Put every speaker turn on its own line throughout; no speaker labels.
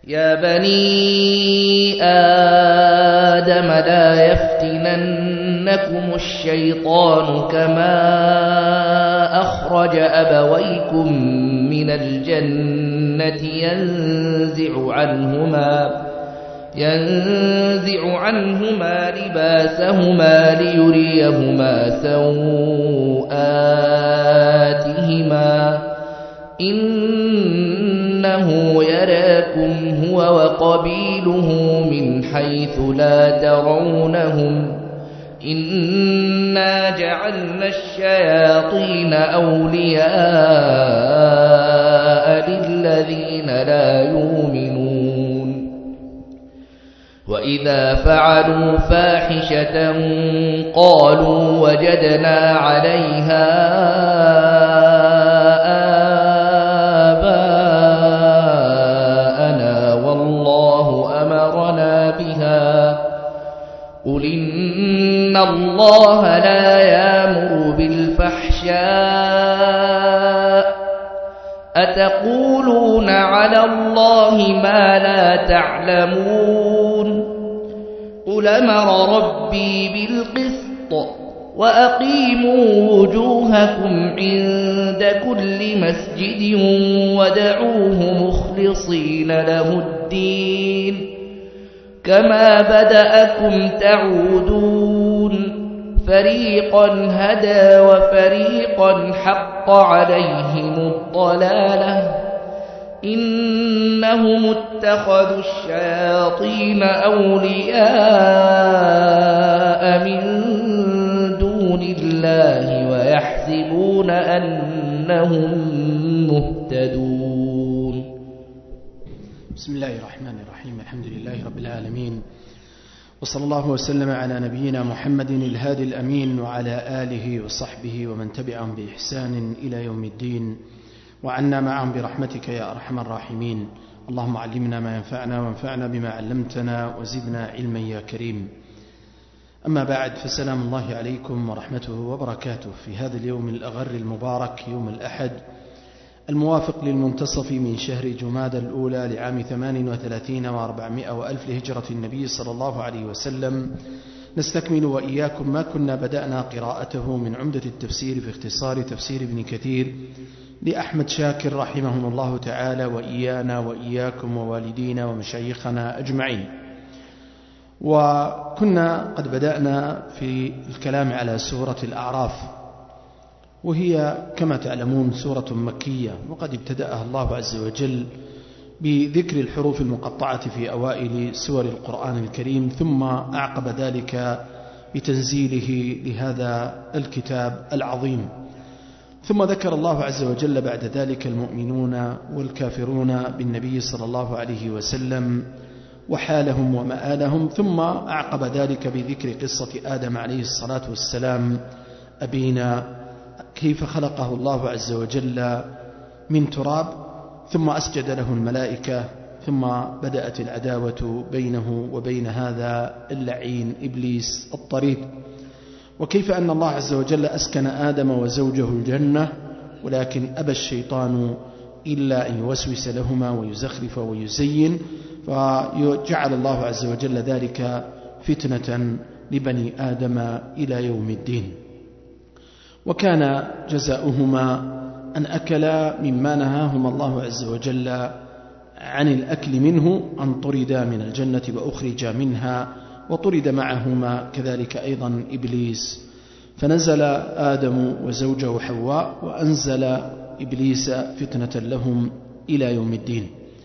يا بني آدم لا يفتننكم الشيطان كما أخرج أبويكم من الجنة ينزع عنهما لباسهما ليريهما سوآتهما إنه يراكم هو وقبيله من حيث لا ترونهم إنا جعلنا الشياطين أولياء للذين لا يؤمنون وإذا فعلوا فاحشة قالوا وجدنا عليها آباءنا والله أمرنا بها قل إن الله لا يأمر بالفحشاء أتقولون على الله ما لا تعلمون قل أمر ربي بالقسط وأقيموا وجوهكم عند كل مسجد ودعوه مخلصين له الدين كما بدأكم تعودون فريقا هدى وفريقا حق عليهم الضلالة إنهم اتخذوا الشياطين أولياء من دون الله ويحسبون أنهم مهتدون.
بسم الله الرحمن الرحيم. الحمد لله رب العالمين، وصلى الله وسلم على نبينا محمد الهادي الأمين وعلى آله وصحبه ومن تبعهم بإحسان إلى يوم الدين، وعنا معهم برحمتك يا أرحم الراحمين. اللهم علمنا ما ينفعنا وانفعنا بما علمتنا وزدنا علما يا كريم. أما بعد، فسلام الله عليكم ورحمته وبركاته في هذا اليوم الأغر المبارك، يوم الأحد الموافق للمنتصف من شهر جمادى الأولى لعام 38 و400 وألف لهجرة النبي صلى الله عليه وسلم. نستكمل وإياكم ما كنا بدأنا قراءته من عمدة التفسير في اختصار تفسير ابن كثير لأحمد شاكر رحمه الله تعالى، وإيانا وإياكم ووالدينا ومشايخنا أجمعين. وكنا قد بدأنا في الكلام على سورة الأعراف، وهي كما تعلمون سورة مكية، وقد ابتدأها الله عز وجل بذكر الحروف المقطعة في أوائل سور القرآن الكريم، ثم أعقب ذلك بتنزيله لهذا الكتاب العظيم، ثم ذكر الله عز وجل بعد ذلك المؤمنون والكافرون بالنبي صلى الله عليه وسلم وحالهم ومآلهم، ثم أعقب ذلك بذكر قصة آدم عليه الصلاة والسلام أبينا، كيف خلقه الله عز وجل من تراب ثم أسجد له الملائكة، ثم بدأت العداوة بينه وبين هذا اللعين إبليس الطريد، وكيف أن الله عز وجل أسكن آدم وزوجه الجنة، ولكن أبى الشيطان إلا أن يوسوس لهما ويزخرف ويزين، فجعل الله عز وجل ذلك فتنة لبني آدم إلى يوم الدين. وكان جزاؤهما أن أكلا مما نهاهما الله عز وجل عن الأكل منه، أن طردا من الجنة وأخرجا منها، وطرد معهما كذلك أيضا إبليس، فنزل آدم وزوجه حواء، وأنزل إبليس فتنة لهم إلى يوم الدين.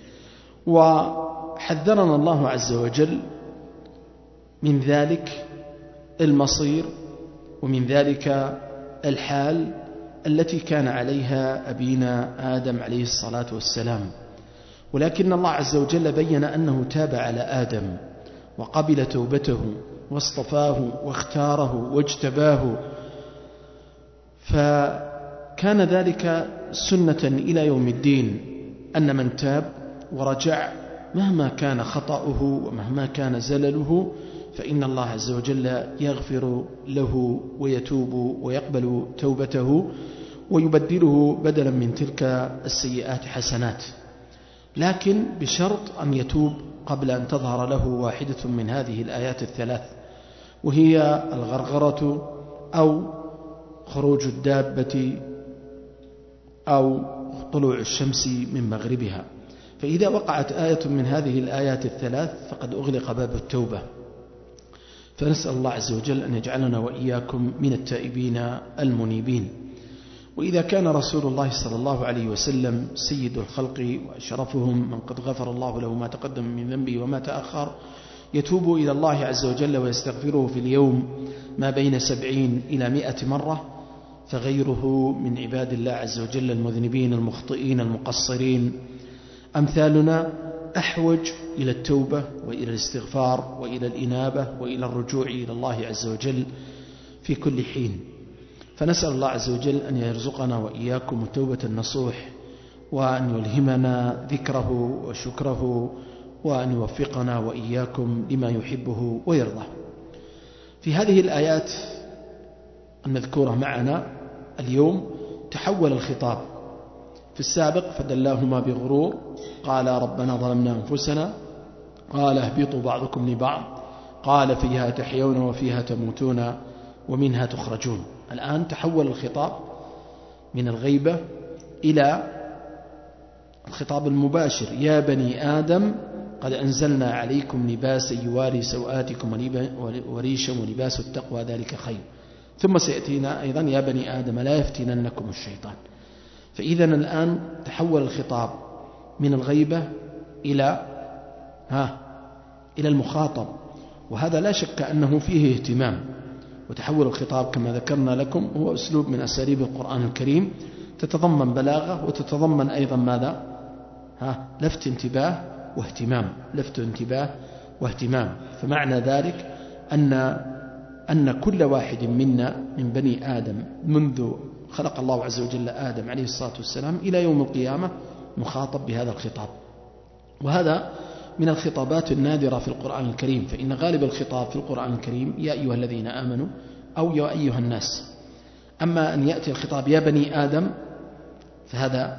وحذرنا الله عز وجل من ذلك المصير ومن ذلك الحال التي كان عليها أبينا آدم عليه الصلاة والسلام، ولكن الله عز وجل بين أنه تاب على آدم وقبل توبته واصطفاه واختاره واجتباه، فكان ذلك سنة إلى يوم الدين، أن من تاب ورجع مهما كان خطأه ومهما كان زلله فإن الله عز وجل يغفر له ويتوب ويقبل توبته ويبدله بدلا من تلك السيئات حسنات. لكن بشرط أن يتوب قبل أن تظهر له واحدة من هذه الآيات الثلاث، وهي الغرغرة أو خروج الدابة أو طلوع الشمس من مغربها. فإذا وقعت آية من هذه الآيات الثلاث فقد أغلق باب التوبة. فنسأل الله عز وجل أن يجعلنا وإياكم من التائبين المنيبين. وإذا كان رسول الله صلى الله عليه وسلم سيد الخلق وأشرفهم من قد غفر الله له ما تقدم من ذنبه وما تأخر يتوب إلى الله عز وجل ويستغفره في اليوم ما بين 70 إلى 100 مرة، فغيره من عباد الله عز وجل المذنبين المخطئين المقصرين أمثالنا أحوج إلى التوبة وإلى الاستغفار وإلى الإنابة وإلى الرجوع إلى الله عز وجل في كل حين. فنسأل الله عز وجل أن يرزقنا وإياكم التوبة النصوح، وأن يلهمنا ذكره وشكره، وأن يوفقنا وإياكم لما يحبه ويرضاه. في هذه الآيات المذكورة معنا اليوم تحول الخطاب. في السابق فدلاهما بغرور، قال ربنا ظلمنا أنفسنا، قال اهبطوا بعضكم لبعض، قال فيها تحيون وفيها تموتون ومنها تخرجون. الآن تحول الخطاب من الغيبة إلى الخطاب المباشر: يا بني آدم قد أنزلنا عليكم لباسا يواري سوآتكم وريشا ولباس التقوى ذلك خير. ثم سيأتينا أيضا: يا بني آدم لا يفتننكم الشيطان. فإذا الآن تحول الخطاب من الغيبة إلى المخاطب، وهذا لا شك أنه فيه اهتمام. وتحول الخطاب كما ذكرنا لكم هو أسلوب من أساليب القرآن الكريم، تتضمن بلاغة وتتضمن أيضا ماذا؟ لفت انتباه واهتمام، لفت انتباه واهتمام. فمعنى ذلك أن كل واحد منا من بني آدم منذ خلق الله عز وجل آدم عليه الصلاة والسلام إلى يوم القيامة مخاطب بهذا الخطاب. وهذا من الخطابات النادرة في القرآن الكريم، فإن غالب الخطاب في القرآن الكريم يا أيها الذين آمنوا أو يا أيها الناس. أما أن يأتي الخطاب يا بني آدم فهذا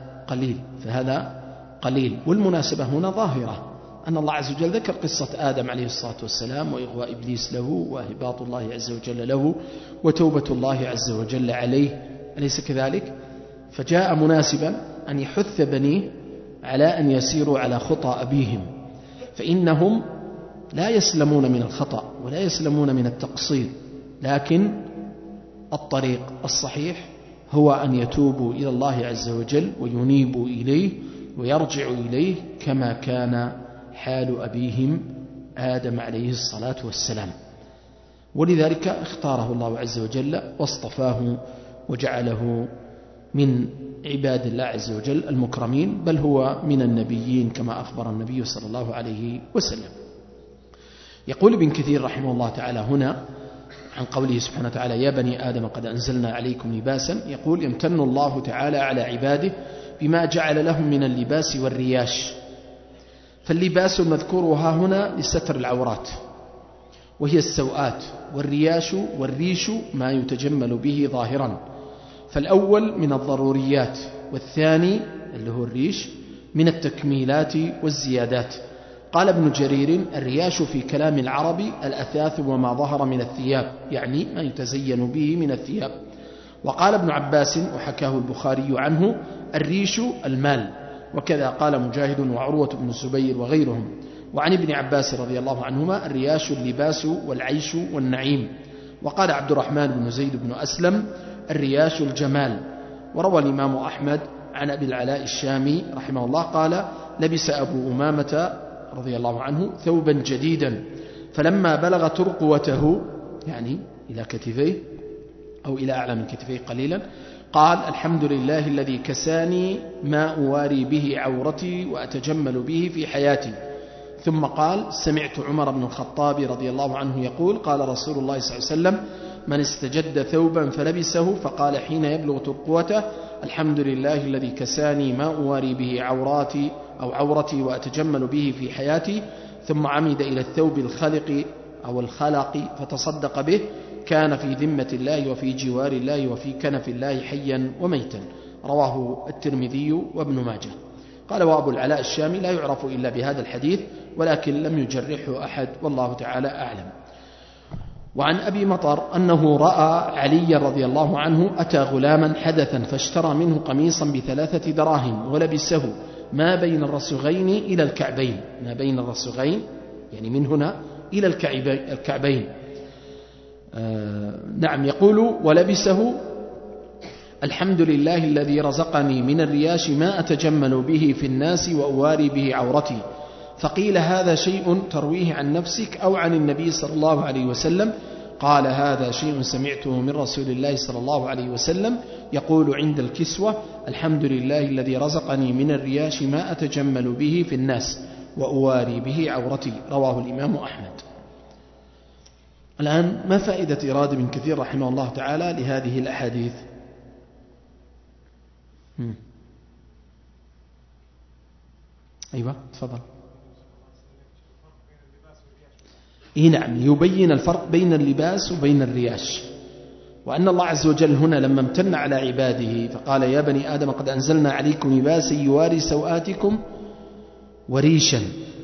قليل. والمناسبة هنا ظاهرة، أن الله عز وجل ذكر قصة آدم عليه الصلاة والسلام وإغواء إبليس له وإهباط الله عز وجل له وتوبة الله عز وجل عليه، أليس كذلك؟ فجاء مناسبا أن يحث بنيه على أن يسيروا على خطى أبيهم، فإنهم لا يسلمون من الخطأ ولا يسلمون من التقصير، لكن الطريق الصحيح هو أن يتوبوا إلى الله عز وجل وينيبوا إليه ويرجعوا إليه كما كان حال أبيهم آدم عليه الصلاة والسلام. ولذلك اختاره الله عز وجل واصطفاه وجعله من عباد الله عز وجل المكرمين، بل هو من النبيين كما أخبر النبي صلى الله عليه وسلم. يقول ابن كثير رحمه الله تعالى هنا عن قوله سبحانه وتعالى: يا بني آدم قد أنزلنا عليكم لباسا، يقول: يمتن الله تعالى على عباده بما جعل لهم من اللباس والرياش. فاللباس المذكور ها هنا لستر العورات وهي السوءات، والرياش والريش ما يتجمل به ظاهرا. فالأول من الضروريات، والثاني اللي هو الريش من التكميلات والزيادات. قال ابن جرير: الرياش في كلام العرب الأثاث وما ظهر من الثياب، يعني ما يتزين به من الثياب. وقال ابن عباس وحكاه البخاري عنه: الريش المال. وكذا قال مجاهد وعروة بن الزبير وغيرهم. وعن ابن عباس رضي الله عنهما: الرياش اللباس والعيش والنعيم. وقال عبد الرحمن بن زيد بن أسلم: الرياش الجمال. وروى الإمام أحمد عن أبي العلاء الشامي رحمه الله قال: لبس أبو أمامة رضي الله عنه ثوبا جديدا، فلما بلغ ترقوته يعني إلى كتفيه أو إلى أعلى من كتفيه قليلا قال: الحمد لله الذي كساني ما أواري به عورتي وأتجمل به في حياتي. ثم قال: سمعت عمر بن الخطاب رضي الله عنه يقول: قال رسول الله صلى الله عليه وسلم: من استجد ثوبا فلبسه فقال حين يبلغ ترقوته: الحمد لله الذي كساني ما أواري به عورتي وأتجمل به في حياتي، ثم عمد إلى الثوب الخلق أو الخلق فتصدق به، كان في ذمة الله وفي جوار الله وفي كنف الله حيا وميتا. رواه الترمذي وابن ماجه. قال وأبو العلاء الشامي لا يعرف إلا بهذا الحديث ولكن لم يجرحه أحد والله تعالى أعلم. وعن أبي مطر أنه رأى علي رضي الله عنه أتى غلاما حدثا فاشترى منه قميصا ب3 دراهم ولبسه ما بين الرسغين إلى الكعبين، ما بين الرسغين يعني من هنا إلى الكعبين. نعم يقول ولبسه الحمد لله الذي رزقني من الرياش ما أتجمل به في الناس وأواري به عورتي. فقيل هذا شيء ترويه عن نفسك أو عن النبي صلى الله عليه وسلم؟ قال هذا شيء سمعته من رسول الله صلى الله عليه وسلم يقول عند الكسوة الحمد لله الذي رزقني من الرياش ما أتجمل به في الناس وأواري به عورتي. رواه الإمام أحمد. الآن ما فائدة إرادة ابن كثير رحمه الله تعالى لهذه الأحاديث؟ أيوة تفضل. نعم يبين الفرق بين اللباس وبين الرياش، وأن الله عز وجل هنا لما امتن على عباده فقال يا بني آدم قد أنزلنا عليكم لباسا يواري سوآتكم وريشا،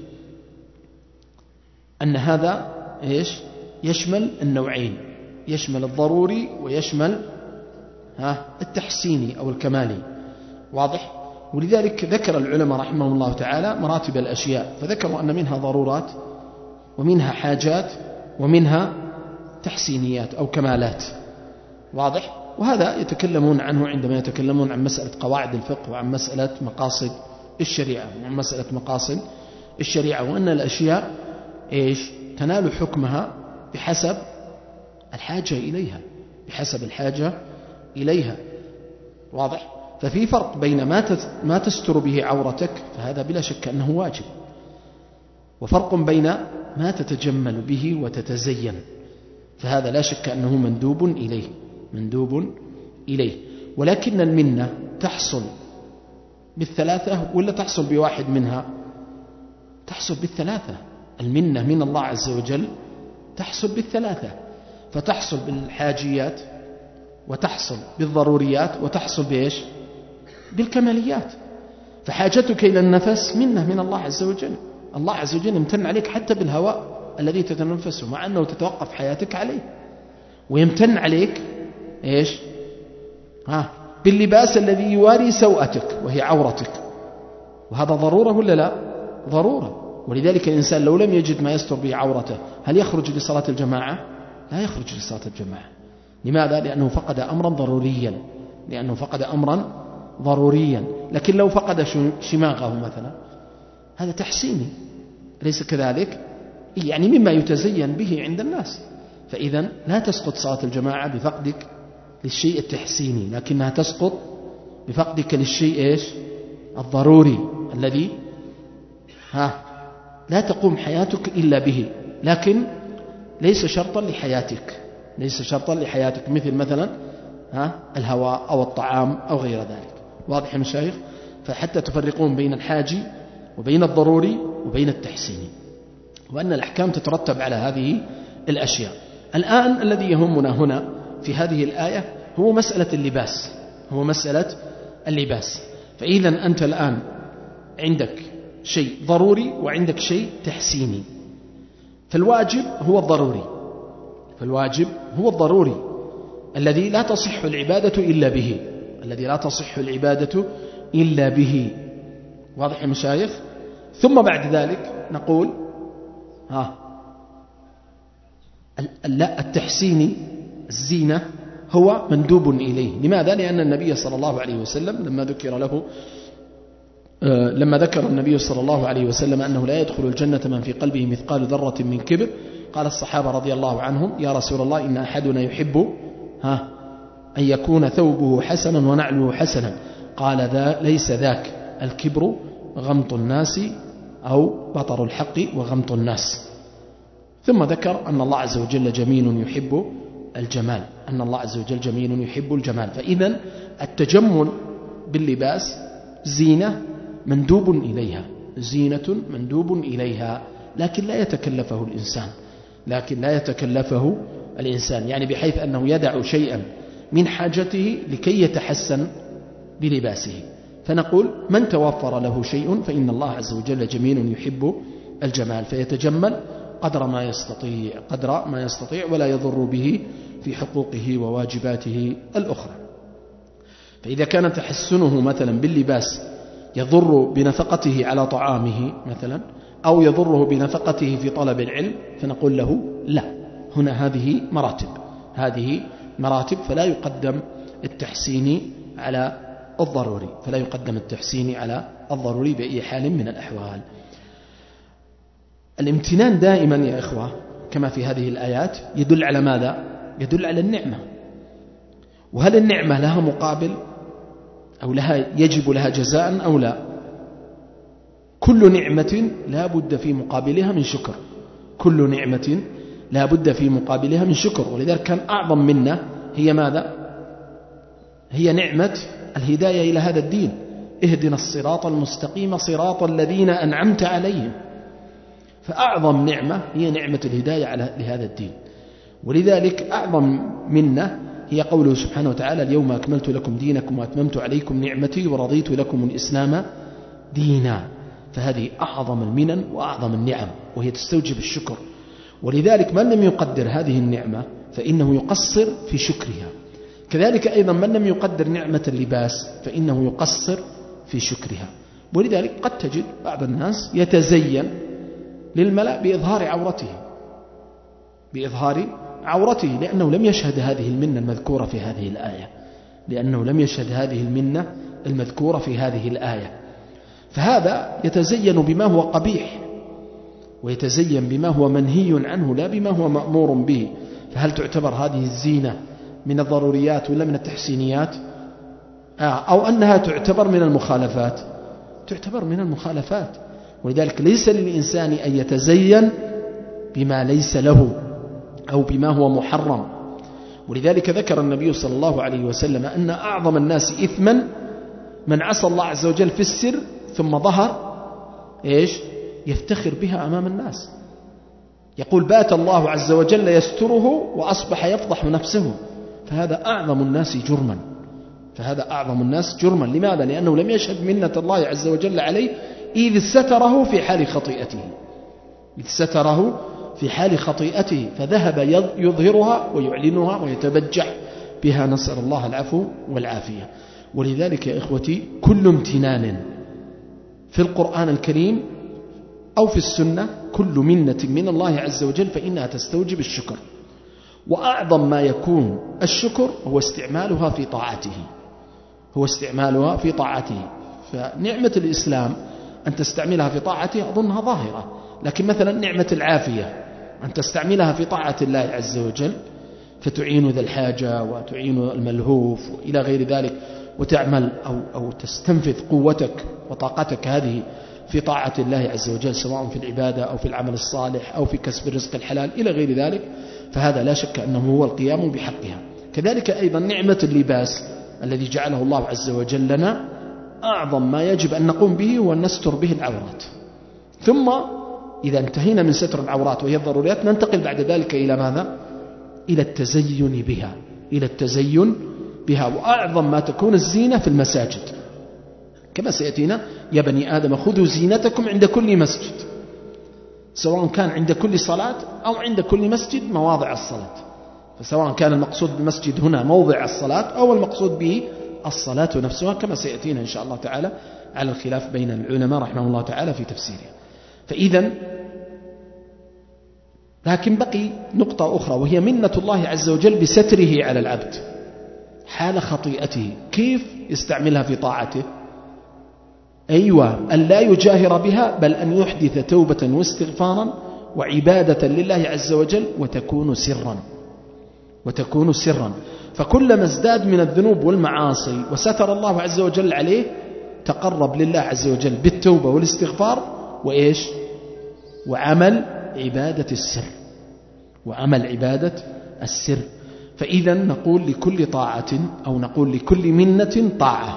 أن هذا إيش يشمل النوعين، يشمل الضروري ويشمل التحسيني أو الكمالي. واضح؟ ولذلك ذكر العلماء رحمهم الله تعالى مراتب الأشياء، فذكروا أن منها ضرورات ومنها حاجات ومنها تحسينيات أو كمالات. واضح؟ وهذا يتكلمون عنه عندما يتكلمون عن مسألة قواعد الفقه وعن مسألة مقاصد الشريعة وعن مسألة مقاصد الشريعة، وأن الأشياء إيش تنال حكمها بحسب الحاجة إليها، بحسب الحاجة إليها. واضح؟ ففي فرق بين ما تستر به عورتك فهذا بلا شك أنه واجب، وفرق بين ما تتجمل به وتتزين فهذا لا شك أنه مندوب إليه، مندوب إليه. ولكن المنة تحصل بالثلاثة ولا تحصل بواحد منها؟ تحصل بالثلاثة. المنة من الله عز وجل تحصل بالثلاثة، فتحصل بالحاجيات وتحصل بالضروريات وتحصل بإيش؟ بالكماليات. فحاجتك إلى النفس منة من الله عز وجل، الله عز وجل يمتن عليك حتى بالهواء الذي تتنفسه مع أنه تتوقف حياتك عليه، ويمتن عليك إيش؟ باللباس الذي يواري سوءتك وهي عورتك، وهذا ضرورة ولا لا؟ ضرورة. ولذلك الإنسان لو لم يجد ما يستر به عورته هل يخرج لصلاة الجماعة؟ لا يخرج لصلاة الجماعة. لماذا؟ لأنه فقد أمرا ضروريا، لأنه فقد أمرا ضروريا. لكن لو فقد شماغه مثلا هذا تحسيني، ليس كذلك؟ يعني مما يتزين به عند الناس. فإذا لا تسقط صلاة الجماعة بفقدك للشيء التحسيني، لكنها تسقط بفقدك للشيء إيش؟ الضروري الذي لا تقوم حياتك إلا به، لكن ليس شرطا لحياتك، ليس شرطا لحياتك، مثلا الهواء أو الطعام أو غير ذلك. واضح يا مشايخ؟ فحتى تفرقون بين الحاجي وبين الضروري وبين التحسيني، وأن الأحكام تترتب على هذه الأشياء. الآن الذي يهمنا هنا في هذه الآية هو مسألة اللباس، هو مسألة اللباس. فإذا أنت الآن عندك شيء ضروري وعندك شيء تحسيني، فالواجب هو الضروري، فالواجب هو الضروري الذي لا تصح العبادة إلا به، الذي لا تصح العبادة إلا به. واضح يا مشايخ؟ ثم بعد ذلك نقول لا، التحسيني الزينة هو مندوب إليه. لماذا؟ لأن النبي صلى الله عليه وسلم لما ذكر النبي صلى الله عليه وسلم أنه لا يدخل الجنة من في قلبه مثقال ذرة من كبر، قال الصحابة رضي الله عنهم يا رسول الله إن أحدنا يحب أن يكون ثوبه حسنا ونعله حسنا. قال ليس ذاك، الكبر غمط الناس أو بطر الحق وغمط الناس. ثم ذكر أن الله عز وجل جميل يحب الجمال، أن الله عز وجل جميل يحب الجمال. فإذا التجمل باللباس زينة مندوب إليها، زينة مندوب إليها، لكن لا يتكلفه الإنسان، لكن لا يتكلفه الإنسان، يعني بحيث أنه يدع شيئا من حاجته لكي يتحسن بلباسه. فنقول من توفر له شيء فإن الله عز وجل جميل يحب الجمال، فيتجمل قدر ما يستطيع ولا يضر به في حقوقه وواجباته الأخرى. فإذا كان تحسنه مثلا باللباس يضر بنفقته على طعامه مثلا، أو يضره بنفقته في طلب العلم، فنقول له لا، هنا هذه مراتب، فلا يقدم التحسين على الضروري بأي حال من الأحوال. الامتنان دائما يا إخوة كما في هذه الآيات يدل على ماذا؟ يدل على النعمة. وهل النعمة لها مقابل أو يجب لها جزاء أو لا؟ كل نعمة لا بد في مقابلها من شكر. ولذلك كان أعظم منا هي ماذا؟ هي نعمة الهداية إلى هذا الدين. اهدنا الصراط المستقيم صراط الذين أنعمت عليهم. فأعظم نعمة هي نعمة الهداية لهذا الدين. ولذلك أعظم منا هي قوله سبحانه وتعالى اليوم أكملت لكم دينكم وأتممت عليكم نعمتي ورضيت لكم الإسلام دينا. فهذه أعظم المنن وأعظم النعم، وهي تستوجب الشكر. ولذلك من لم يقدر هذه النعمة فإنه يقصر في شكرها. كذلك أيضا من لم يقدر نعمة اللباس فإنه يقصر في شكرها. ولذلك قد تجد بعض الناس يتزين للملأ بإظهار عورته لأنه لم يشهد هذه المنة المذكورة في هذه الآية. فهذا يتزين بما هو قبيح، ويتزين بما هو منهي عنه لا بما هو مأمور به. فهل تعتبر هذه الزينة من الضروريات ولا من التحسينيات؟ أو أنها تعتبر من المخالفات؟ تعتبر من المخالفات. ولذلك ليس للإنسان أن يتزين بما ليس له أو بما هو محرم. ولذلك ذكر النبي صلى الله عليه وسلم أن أعظم الناس إثما من عصى الله عز وجل في السر ثم ظهر يفتخر بها أمام الناس. يقول بات الله عز وجل يستره وأصبح يفضح نفسه. فهذا أعظم الناس جرما. لماذا؟ لأنه لم يشهد منة الله عز وجل عليه إذ ستره في حال خطيئته فذهب يظهرها ويعلنها ويتبجح بها، نسأل الله العفو والعافية. ولذلك يا إخوتي كل امتنان في القرآن الكريم أو في السنة، كل منة من الله عز وجل فإنها تستوجب الشكر. وأعظم ما يكون الشكر هو استعمالها في طاعته. فنعمة الإسلام أن تستعملها في طاعته أظنها ظاهرة، لكن مثلا نعمة العافية أن تستعملها في طاعة الله عز وجل فتعين ذا الحاجة وتعين الملهوف إلى غير ذلك، وتعمل أو تستنفذ قوتك وطاقتك هذه في طاعة الله عز وجل، سواء في العبادة أو في العمل الصالح أو في كسب الرزق الحلال إلى غير ذلك، فهذا لا شك أنه هو القيام بحقها. كذلك أيضا نعمة اللباس الذي جعله الله عز وجل لنا، أعظم ما يجب أن نقوم به هو أن نستر به العورات. ثم إذا انتهينا من ستر العورات وهي الضروريات ننتقل بعد ذلك إلى ماذا؟ إلى التزين بها. وأعظم ما تكون الزينة في المساجد، كما سيأتينا يا بني آدم خذوا زينتكم عند كل مسجد، سواء كان عند كل صلاة أو عند كل مسجد مواضع الصلاة. فسواء كان المقصود بالمسجد هنا موضع الصلاة أو المقصود به الصلاة نفسها، كما سيأتينا إن شاء الله تعالى على الخلاف بين العلماء رحمه الله تعالى في تفسيره. فإذا لكن بقي نقطة أخرى، وهي منة الله عز وجل بستره على العبد حال خطيئته. كيف يستعملها في طاعته؟ أن لا يجاهر بها، بل أن يحدث توبة واستغفارا وعبادة لله عز وجل وتكون سرا. فكلما ازداد من الذنوب والمعاصي وستر الله عز وجل عليه تقرب لله عز وجل بالتوبة والاستغفار وعمل عبادة السر. فإذا نقول لكل طاعة أو نقول لكل منة طاعة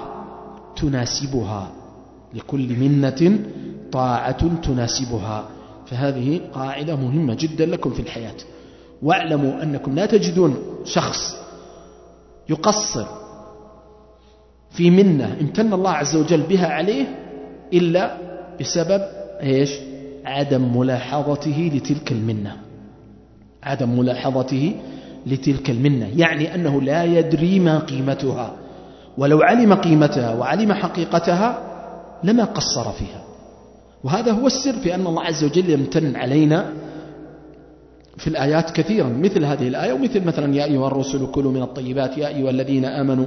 تناسبها. فهذه قاعدة مهمة جدا لكم في الحياة. واعلموا أنكم لا تجدون شخص يقصر في منة امتن الله عز وجل بها عليه إلا بسبب إيش؟ عدم ملاحظته لتلك المنة. عدم ملاحظته لتلك المنة يعني أنه لا يدري ما قيمتها، ولو علم قيمتها وعلم حقيقتها لما قصر فيها. وهذا هو السر في أن الله عز وجل يمتن علينا في الآيات كثيرا، مثل هذه الآية ومثل مثلا يا أيها الرسل كلوا من الطيبات يا أيها الذين آمنوا.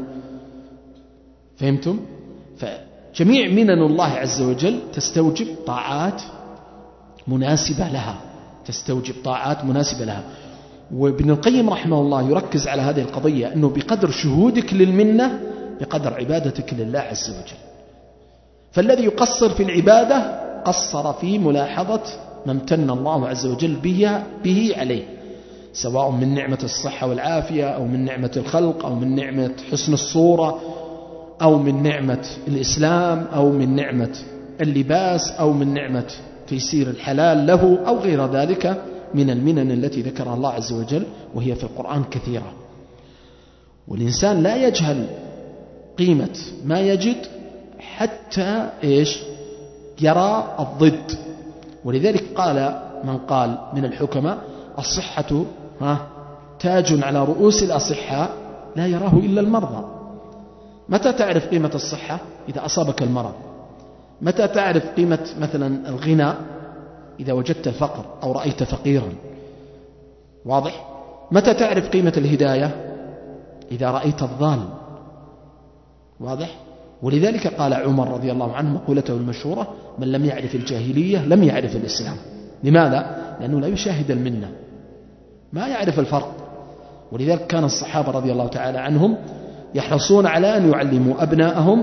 فهمتم؟ فجميع منن الله عز وجل تستوجب طاعات مناسبة لها، تستوجب طاعات مناسبة لها. وابن القيم رحمه الله يركز على هذه القضية، أنه بقدر شهودك للمنة بقدر عبادتك لله عز وجل. فالذي يقصر في العبادة قصر في ملاحظة ما امتن الله عز وجل به عليه، سواء من نعمة الصحة والعافية أو من نعمة الخلق أو من نعمة حسن الصورة أو من نعمة الإسلام أو من نعمة اللباس أو من نعمة تيسير الحلال له أو غير ذلك من المنن التي ذكرها الله عز وجل، وهي في القرآن كثيرة. والإنسان لا يجهل قيمة ما يجد حتى إيش؟ يرى الضد. ولذلك قال من قال من الحكماء الصحة تاج على رؤوس الأصحاء لا يراه إلا المرضى. متى تعرف قيمة الصحة؟ إذا أصابك المرض. متى تعرف قيمة مثلا الغنى؟ إذا وجدت الفقر أو رأيت فقيرا. واضح؟ متى تعرف قيمة الهداية؟ إذا رأيت الضال. واضح؟ ولذلك قال عمر رضي الله عنه مقولته المشهورة: من لم يعرف الجاهلية لم يعرف الإسلام. لماذا؟ لأنه لا يشاهد المنة، ما يعرف الفرق. ولذلك كان الصحابة رضي الله تعالى عنهم يحرصون على أن يعلموا أبناءهم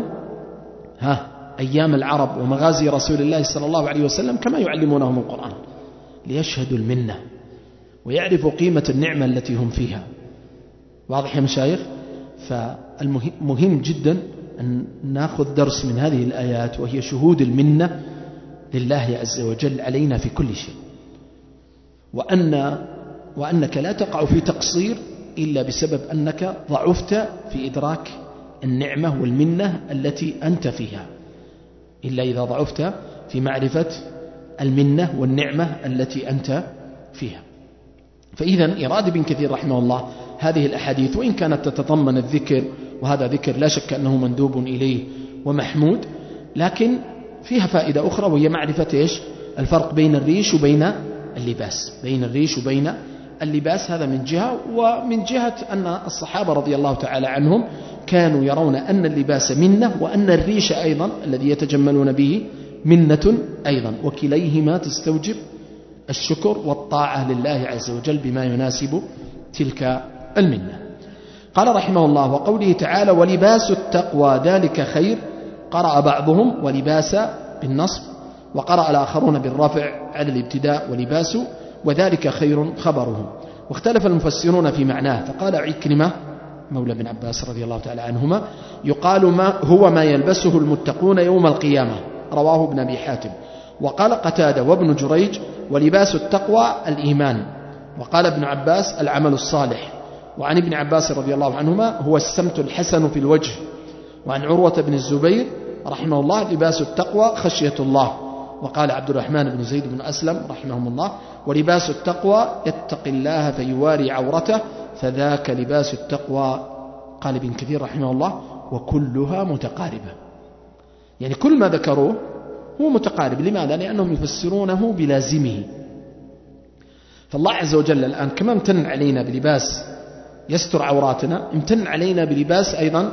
أيام العرب ومغازي رسول الله صلى الله عليه وسلم كما يعلمونهم القرآن، ليشهدوا المنة ويعرفوا قيمة النعمة التي هم فيها. واضح يا مشايخ؟ فالمهم جدا أن نأخذ درس من هذه الآيات، وهي شهود المنة لله عز وجل علينا في كل شيء، وأنك لا تقع في تقصير إلا بسبب أنك ضعفت في إدراك النعمة والمنة التي أنت فيها، إلا إذا ضعفت في معرفة المنة والنعمة التي أنت فيها. فإذا إراد ابن كثير رحمه الله هذه الأحاديث وإن كانت تتضمن الذكر، وهذا ذكر لا شك أنه مندوب إليه ومحمود، لكن فيها فائدة أخرى، وهي معرفة إيش؟ الفرق بين الريش وبين اللباس. بين الريش وبين اللباس هذا من جهة، ومن جهة أن الصحابة رضي الله تعالى عنهم كانوا يرون أن اللباس منة، وأن الريش أيضا الذي يتجملون به منة أيضا، وكليهما تستوجب الشكر والطاعة لله عز وجل بما يناسب تلك المنة. قال رحمه الله: وقوله تعالى: ولباس التقوى ذلك خير. قرأ بعضهم ولباس بالنصب، وقرأ الآخرون بالرفع على الابتداء ولباس، وذلك خير خبره. واختلف المفسرون في معناه، فقال عكرمة مولى بن عباس رضي الله تعالى عنهما: يقال ما يلبسه المتقون يوم القيامة، رواه ابن أبي حاتم. وقال قتادة وابن جريج: ولباس التقوى الإيمان. وقال ابن عباس: العمل الصالح. وعن ابن عباس رضي الله عنهما: هو السمت الحسن في الوجه. وعن عروة بن الزبير رحمه الله: لباس التقوى خشية الله. وقال عبد الرحمن بن زيد بن أسلم رحمهم الله: ولباس التقوى يتقي الله فيواري عورته، فذاك لباس التقوى. قال ابن كثير رحمه الله: وكلها متقاربة. يعني كل ما ذكروه هو متقارب. لماذا؟ لأنهم يفسرونه بلازمه. فالله عز وجل الآن كما امتن علينا بلباس يستر عوراتنا، امتن علينا بلباس أيضا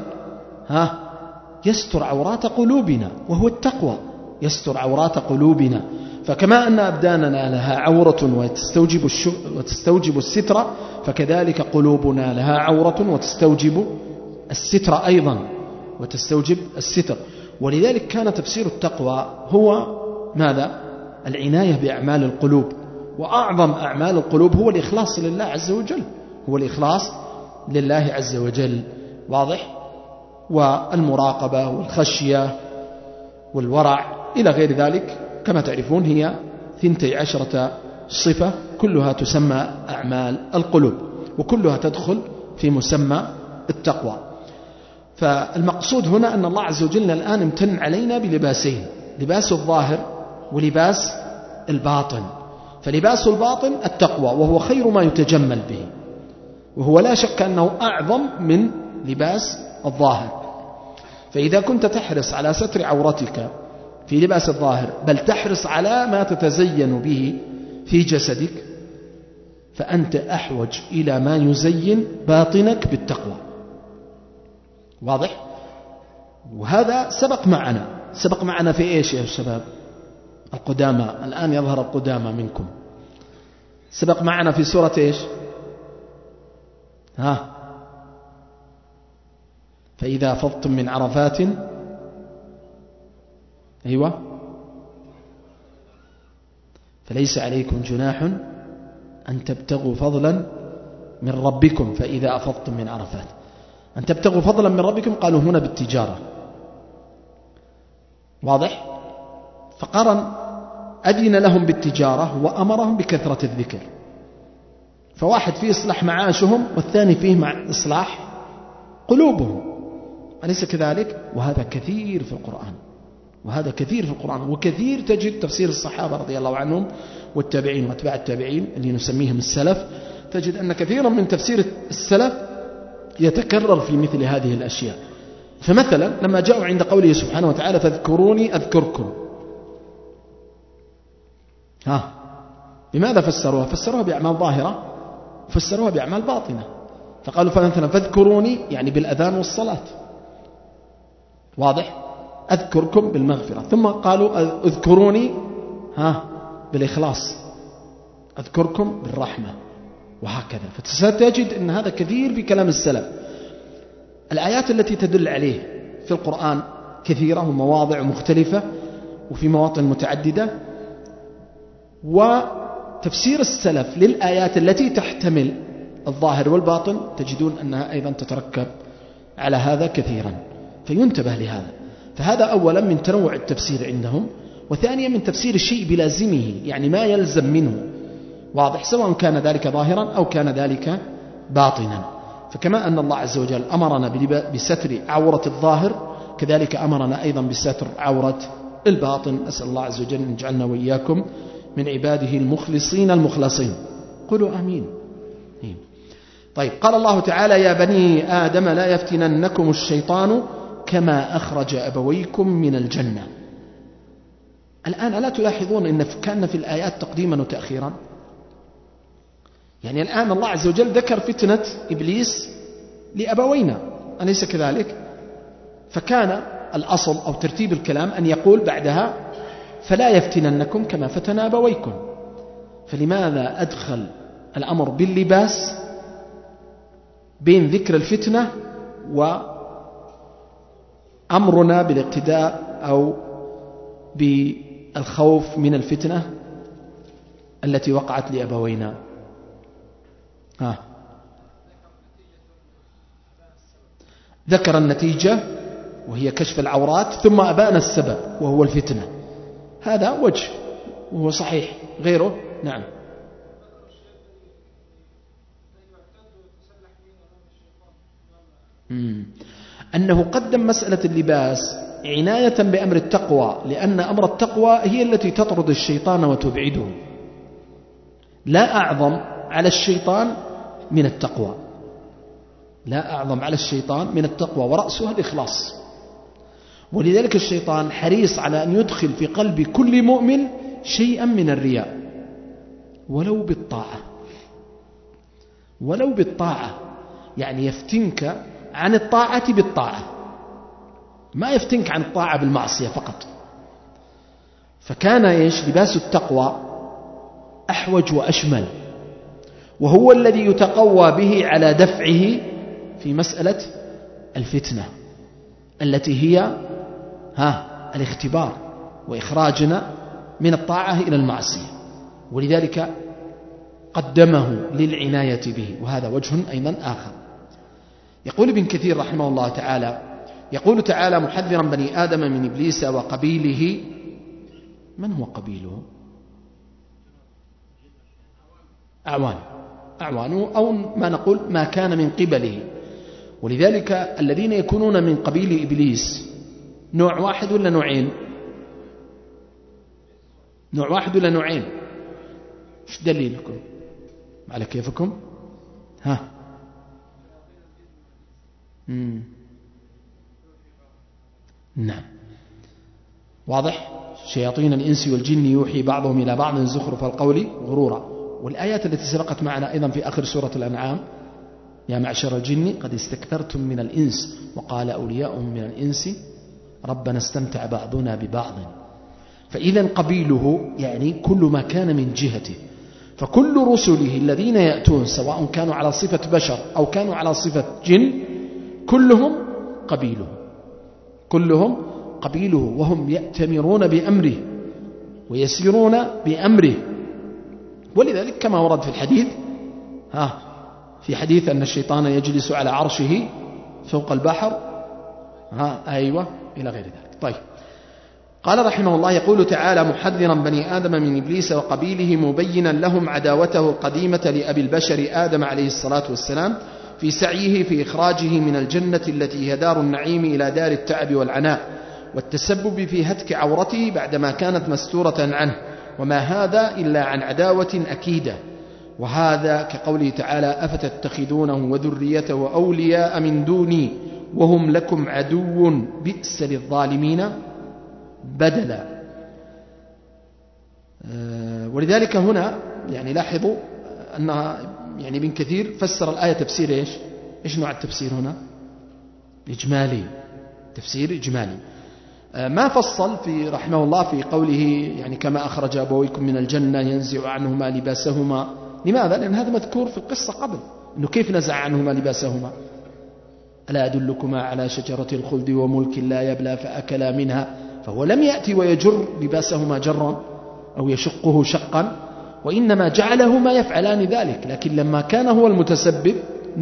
يستر عورات قلوبنا، وهو التقوى، يستر عورات قلوبنا. فكما أن أبداننا لها عورة وتستوجب الستر، فكذلك قلوبنا لها عورة وتستوجب الستر أيضا، وتستوجب الستر. ولذلك كان تفسير التقوى هو ماذا؟ العناية بأعمال القلوب. وأعظم أعمال القلوب هو الإخلاص لله عز وجل، هو الإخلاص لله عز وجل. واضح؟ والمراقبة والخشية والورع إلى غير ذلك كما تعرفون هي 12 صفة، كلها تسمى أعمال القلوب، وكلها تدخل في مسمى التقوى. فالمقصود هنا أن الله عز وجل الآن امتن علينا بلباسين، لباس الظاهر ولباس الباطن. فلباس الباطن التقوى، وهو خير ما يتجمل به، وهو لا شك أنه أعظم من لباس الظاهر. فإذا كنت تحرص على ستر عورتك في لباس الظاهر، بل تحرص على ما تتزين به في جسدك، فأنت أحوج إلى ما يزين باطنك بالتقوى. واضح؟ وهذا سبق معنا في إيش يا شباب؟ القدامى، الآن يظهر القدامى منكم. سبق معنا في سورة إيش؟ فإذا أفضتم من عرفات، أيوة، فليس عليكم جناح أن تبتغوا فضلا من ربكم فإذا أفضتم من عرفات. أن تبتغوا فضلا من ربكم، قالوا هنا بالتجارة. واضح؟ فقرن أذن لهم بالتجارة وأمرهم بكثرة الذكر. فواحد فيه إصلاح معاشهم والثاني فيه مع إصلاح قلوبهم، أليس كذلك؟ وهذا كثير في القرآن، وكثير تجد تفسير الصحابة رضي الله عنهم والتابعين واتباع التابعين اللي نسميهم السلف، تجد أن كثيرا من تفسير السلف يتكرر في مثل هذه الأشياء. فمثلا لما جاءوا عند قوله سبحانه وتعالى فاذكروني أذكركم، بماذا فسروها؟ فسروها بأعمال ظاهرة وفسروها بأعمال باطنة. فقالوا مثلا فاذكروني يعني بالأذان والصلاة، واضح؟ أذكركم بالمغفرة. ثم قالوا اذكروني بالإخلاص، أذكركم بالرحمة، وهكذا. فستجد أن هذا كثير في كلام السلف. الآيات التي تدل عليه في القرآن كثيرة ومواضع مختلفة وفي مواطن متعددة. وتفسير السلف للآيات التي تحتمل الظاهر والباطن تجدون أنها أيضا تتركب على هذا كثيرا، فينتبه لهذا. فهذا أولا من تنوع التفسير عندهم، وثانيا من تفسير الشيء بلازمه، يعني ما يلزم منه، واضح، سواء كان ذلك ظاهرا أو كان ذلك باطنا. فكما أن الله عز وجل أمرنا بستر عورة الظاهر، كذلك أمرنا أيضا بستر عورة الباطن. أسأل الله عز وجل أن يجعلنا وإياكم من عباده المخلصين المخلصين. قولوا آمين. طيب، قال الله تعالى يا بني آدم لا يفتننكم الشيطان كما أخرج أبويكم من الجنة. الآن ألا تلاحظون أن كان في الآيات تقديما وتأخيرا؟ يعني الآن الله عز وجل ذكر فتنة إبليس لأبوينا، أليس كذلك؟ فكان الأصل أو ترتيب الكلام أن يقول بعدها فلا يفتننكم كما فتن أبويكم. فلماذا أدخل الأمر باللباس بين ذكر الفتنة وأمرنا بالاقتداء أو بالخوف من الفتنة التي وقعت لأبوينا؟ ذكر النتيجة وهي كشف العورات، ثم أبان السبب وهو الفتنة. هذا وجه وهو صحيح. غيره؟ نعم. أنه قدم مسألة اللباس عناية بأمر التقوى، لأن أمر التقوى هي التي تطرد الشيطان وتبعده. لا أعظم على الشيطان من التقوى، لا أعظم على الشيطان من التقوى، ورأسها الإخلاص. ولذلك الشيطان حريص على أن يدخل في قلب كل مؤمن شيئا من الرياء، ولو بالطاعة، يعني يفتنك عن الطاعة بالطاعة، ما يفتنك عن الطاعة بالمعصية فقط. فكان لباس التقوى أحوج وأشمل، وهو الذي يتقوى به على دفعه في مسألة الفتنة التي هي الاختبار وإخراجنا من الطاعة إلى المعصية. ولذلك قدمه للعناية به، وهذا وجه أيضا آخر. يقول ابن كثير رحمه الله تعالى، يقول تعالى محذرا بني آدم من إبليس وقبيله. من هو قبيله؟ أعوانه، أو ما نقول ما كان من قبله. ولذلك الذين يكونون من قبيل إبليس نوع واحد ولا نوعين؟ نوع واحد ولا نوعين؟ ايش دليلكم على كيفكم؟ ها نعم واضح. شياطين الإنس والجن يوحي بعضهم إلى بعض زخرف القول غرورا. والآيات التي سبقت معنا أيضا في آخر سورة الأنعام: يا معشر الجن قد استكثرتم من الإنس وقال أولياؤهم من الإنس ربنا استمتع بعضنا ببعض. فإذا قبيله يعني كل ما كان من جهته. فكل رسله الذين يأتون سواء كانوا على صفة بشر أو كانوا على صفة جن كلهم قبيله، كلهم قبيله، وهم يأتمرون بأمره ويسيرون بأمره. ولذلك كما ورد في الحديث في حديث أن الشيطان يجلس على عرشه فوق البحر أيوة إلى غير ذلك. طيب قال رحمه الله: يقول تعالى محذرا بني آدم من إبليس وقبيله مبينا لهم عداوته القديمة لأبي البشر آدم عليه الصلاة والسلام في سعيه في إخراجه من الجنة التي هي دار النعيم إلى دار التعب والعناء والتسبب في هتك عورته بعدما كانت مستورة عنه، وما هذا إلا عن عداوة أكيدة. وهذا كقوله تعالى: أفتتخذونه وذريته أولياء من دوني وهم لكم عدو بئس للظالمين بدلا. ولذلك هنا يعني لاحظوا أنها يعني ابن كثير فسر الآية تفسير إيش نوع التفسير هنا؟ إجمالي، تفسير إجمالي. ما فصل في رحمه الله في قوله يعني كما أخرج أبويكم من الجنة ينزع عنهما لباسهما. لماذا؟ لأن هذا مذكور في القصة قبل، أنه كيف نزع عنهما لباسهما. ألا أدلكما على شجرة الخلد وملك لا يبلى فأكلا منها. فهو لم يأتي ويجر لباسهما جرا أو يشقه شقا، وإنما جعلهما يفعلان ذلك، لكن لما كان هو المتسبب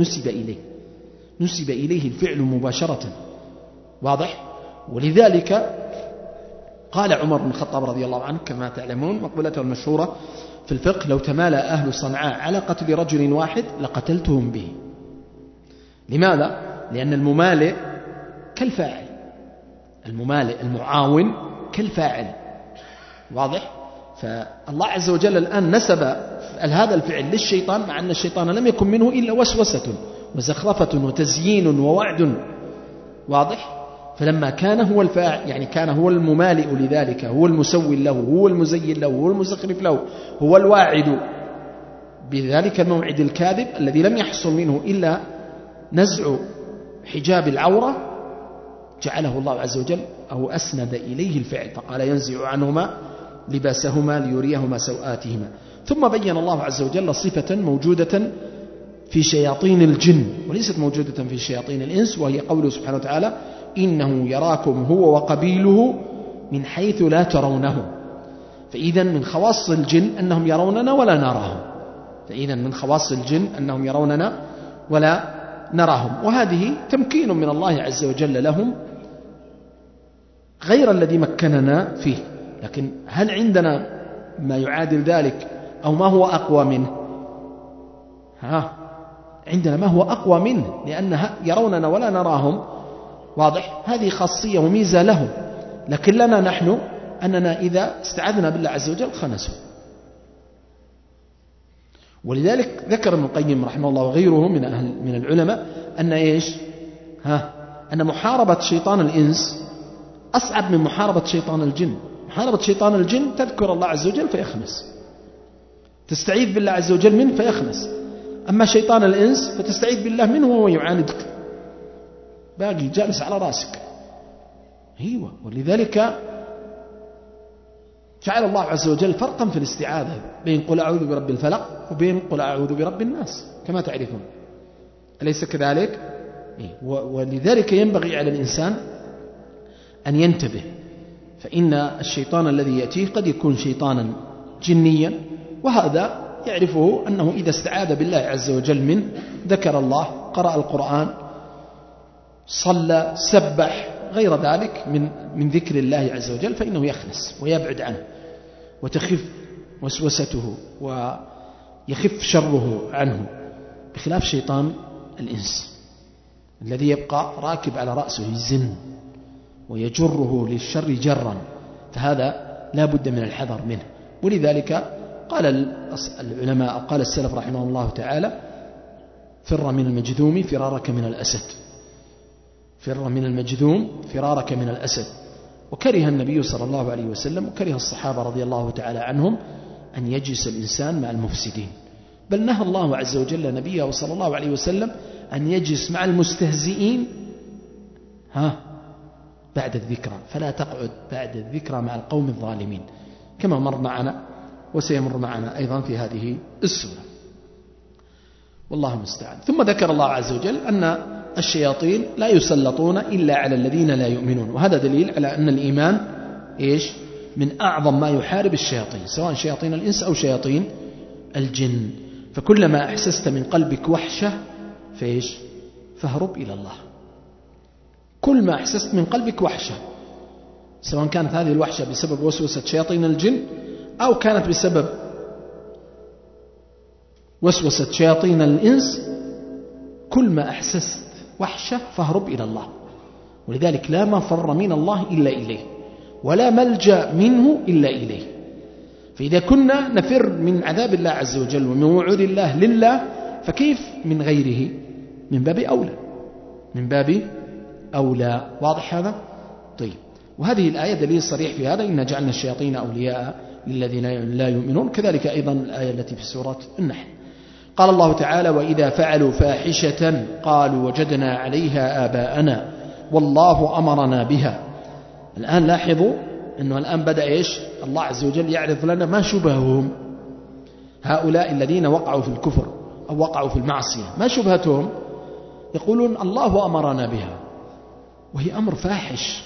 نسب إليه الفعل مباشرة. واضح؟ ولذلك قال عمر بن الخطاب رضي الله عنه كما تعلمون مقولته المشهورة في الفقه: لو تمالى أهل صنعاء على قتل رجل واحد لقتلتهم به. لماذا؟ لأن الممالئ كالفاعل، الممالئ المعاون كالفاعل. واضح؟ فالله عز وجل الآن نسب هذا الفعل للشيطان، مع أن الشيطان لم يكن منه إلا وسوسة وزخرفة وتزيين ووعد. واضح؟ فلما كان هو الفاعل يعني كان هو الممالئ لذلك، هو المسوي له، هو المزين له، هو المزخرف له، هو الواعد بذلك الموعد الكاذب الذي لم يحصل منه إلا نزع حجاب العورة، جعله الله عز وجل أو أسند إليه الفعل، فقال ينزع عنهما لباسهما ليريهما سوآتهما. ثم بين الله عز وجل صفة موجودة في شياطين الجن وليست موجودة في شياطين الإنس، وهي قوله سبحانه وتعالى: إنه يراكم هو وقبيله من حيث لا ترونه. فإذا من خواص الجن أنهم يروننا ولا نراهم، فإذا من خواص الجن أنهم يروننا ولا نراهم. وهذه تمكين من الله عز وجل لهم غير الذي مكننا فيه. لكن هل عندنا ما يعادل ذلك أو ما هو أقوى منه؟ عندنا ما هو أقوى منه، لأن يروننا ولا نراهم. واضح؟ هذه خاصية وميزة لهم، لكن لنا نحن أننا إذا استعذنا بالله عز وجل خنسوا. ولذلك ذكر ابن القيم رحمه الله وغيره من العلماء أن أن محاربة شيطان الإنس أصعب من محاربة شيطان الجن. محاربة شيطان الجن تذكر الله عز وجل فيخنس، تستعيذ بالله عز وجل منه فيخنس. أما شيطان الإنس فتستعيذ بالله منه وهو يعاندك، باقي جالس على راسك. أيوة. ولذلك جعل الله عز وجل فرقا في الاستعاذة بين قل أعوذ برب الفلق وبين قل أعوذ برب الناس كما تعرفون، أليس كذلك؟ ولذلك ينبغي على الإنسان أن ينتبه، فإن الشيطان الذي يأتيه قد يكون شيطانا جنيا، وهذا يعرفه أنه إذا استعاذ بالله عز وجل منه ذكر الله، قرأ القرآن، صلى، سبح، غير ذلك من ذكر الله عز وجل، فإنه يخنس ويبعد عنه وتخف وسوسته ويخف شره عنه، بخلاف شيطان الإنس. الذي يبقى راكب على رأسه يزن ويجره للشر جرا، فهذا لا بد من الحذر منه. ولذلك قال العلماء، قال السلف رحمه الله تعالى: فر من المجذوم فرارك من الأسد. فر من المجذوم فرارك من الأسد. وكره النبي صلى الله عليه وسلم وكره الصحابة رضي الله تعالى عنهم أن يجلس الإنسان مع المفسدين، بل نهى الله عز وجل نبيه صلى الله عليه وسلم أن يجلس مع المستهزئين بعد الذكرى، فلا تقعد بعد الذكرى مع القوم الظالمين، كما مر معنا وسيمر معنا أيضا في هذه السورة، والله المستعان. ثم ذكر الله عز وجل أن الشياطين لا يسلطون إلا على الذين لا يؤمنون، وهذا دليل على أن الإيمان من أعظم ما يحارب الشياطين، سواء شياطين الإنس أو شياطين الجن. فكلما أحسست من قلبك وحشة فاهرب إلى الله. كل ما أحسست من قلبك وحشة، سواء كانت هذه الوحشة بسبب وسوسة شياطين الجن أو كانت بسبب وسوسة شياطين الإنس، كل ما أحسست وحشة فاهرب إلى الله. ولذلك لا مفر من الله إلا إليه، ولا ملجأ منه إلا إليه. فإذا كنا نفر من عذاب الله عز وجل ومن وعود الله لله، فكيف من غيره؟ من باب أولى، من باب أولى. واضح هذا؟ طيب، وهذه الآية دليل صريح في هذا: إنا جعلنا الشياطين أولياء للذين لا يؤمنون. كذلك أيضا الآية التي في سورة النحل، قال الله تعالى: وإذا فعلوا فاحشة قالوا وجدنا عليها آباءنا والله أمرنا بها. الآن لاحظوا أنه الآن بدأ الله عز وجل يعرض لنا ما شبههم. هؤلاء الذين وقعوا في الكفر أو وقعوا في المعصية، ما شبهتهم؟ يقولون الله أمرنا بها، وهي أمر فاحش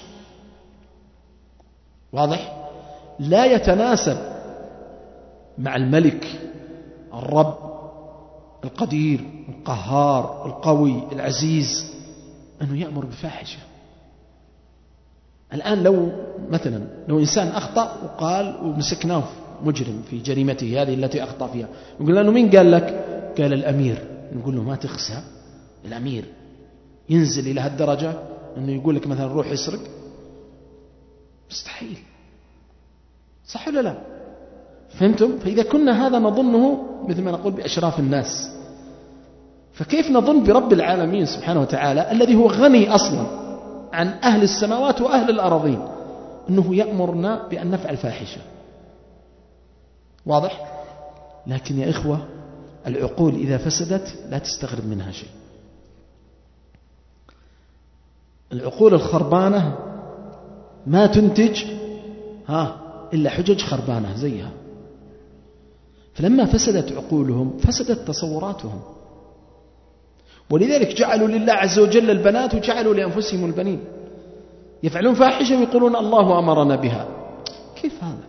واضح، لا يتناسب مع الملك الرب القدير القهار القوي العزيز أنه يأمر بفاحشة. الآن لو مثلا إنسان أخطأ وقال ومسكناه مجرم في جريمته هذه التي أخطأ فيها، يقول له: مين قال لك؟ قال الأمير. نقول له: ما تخسى، الأمير ينزل إلى هالدرجة أنه يقول لك مثلا روح يسرق؟ مستحيل، صح ولا لا؟ فهمتم؟ فإذا كنا هذا نظنه مثل ما نقول بأشراف الناس، فكيف نظن برب العالمين سبحانه وتعالى الذي هو غني أصلا عن أهل السماوات وأهل الأراضين أنه يأمرنا بأن نفعل فاحشة؟ واضح؟ لكن يا إخوة، العقول إذا فسدت لا تستغرب منها شيء. العقول الخربانة ما تنتج إلا حجج خربانة زيها. فلما فسدت عقولهم فسدت تصوراتهم، ولذلك جعلوا لله عز وجل البنات وجعلوا لأنفسهم البنين، يفعلون فاحشة ويقولون الله أمرنا بها. كيف هذا؟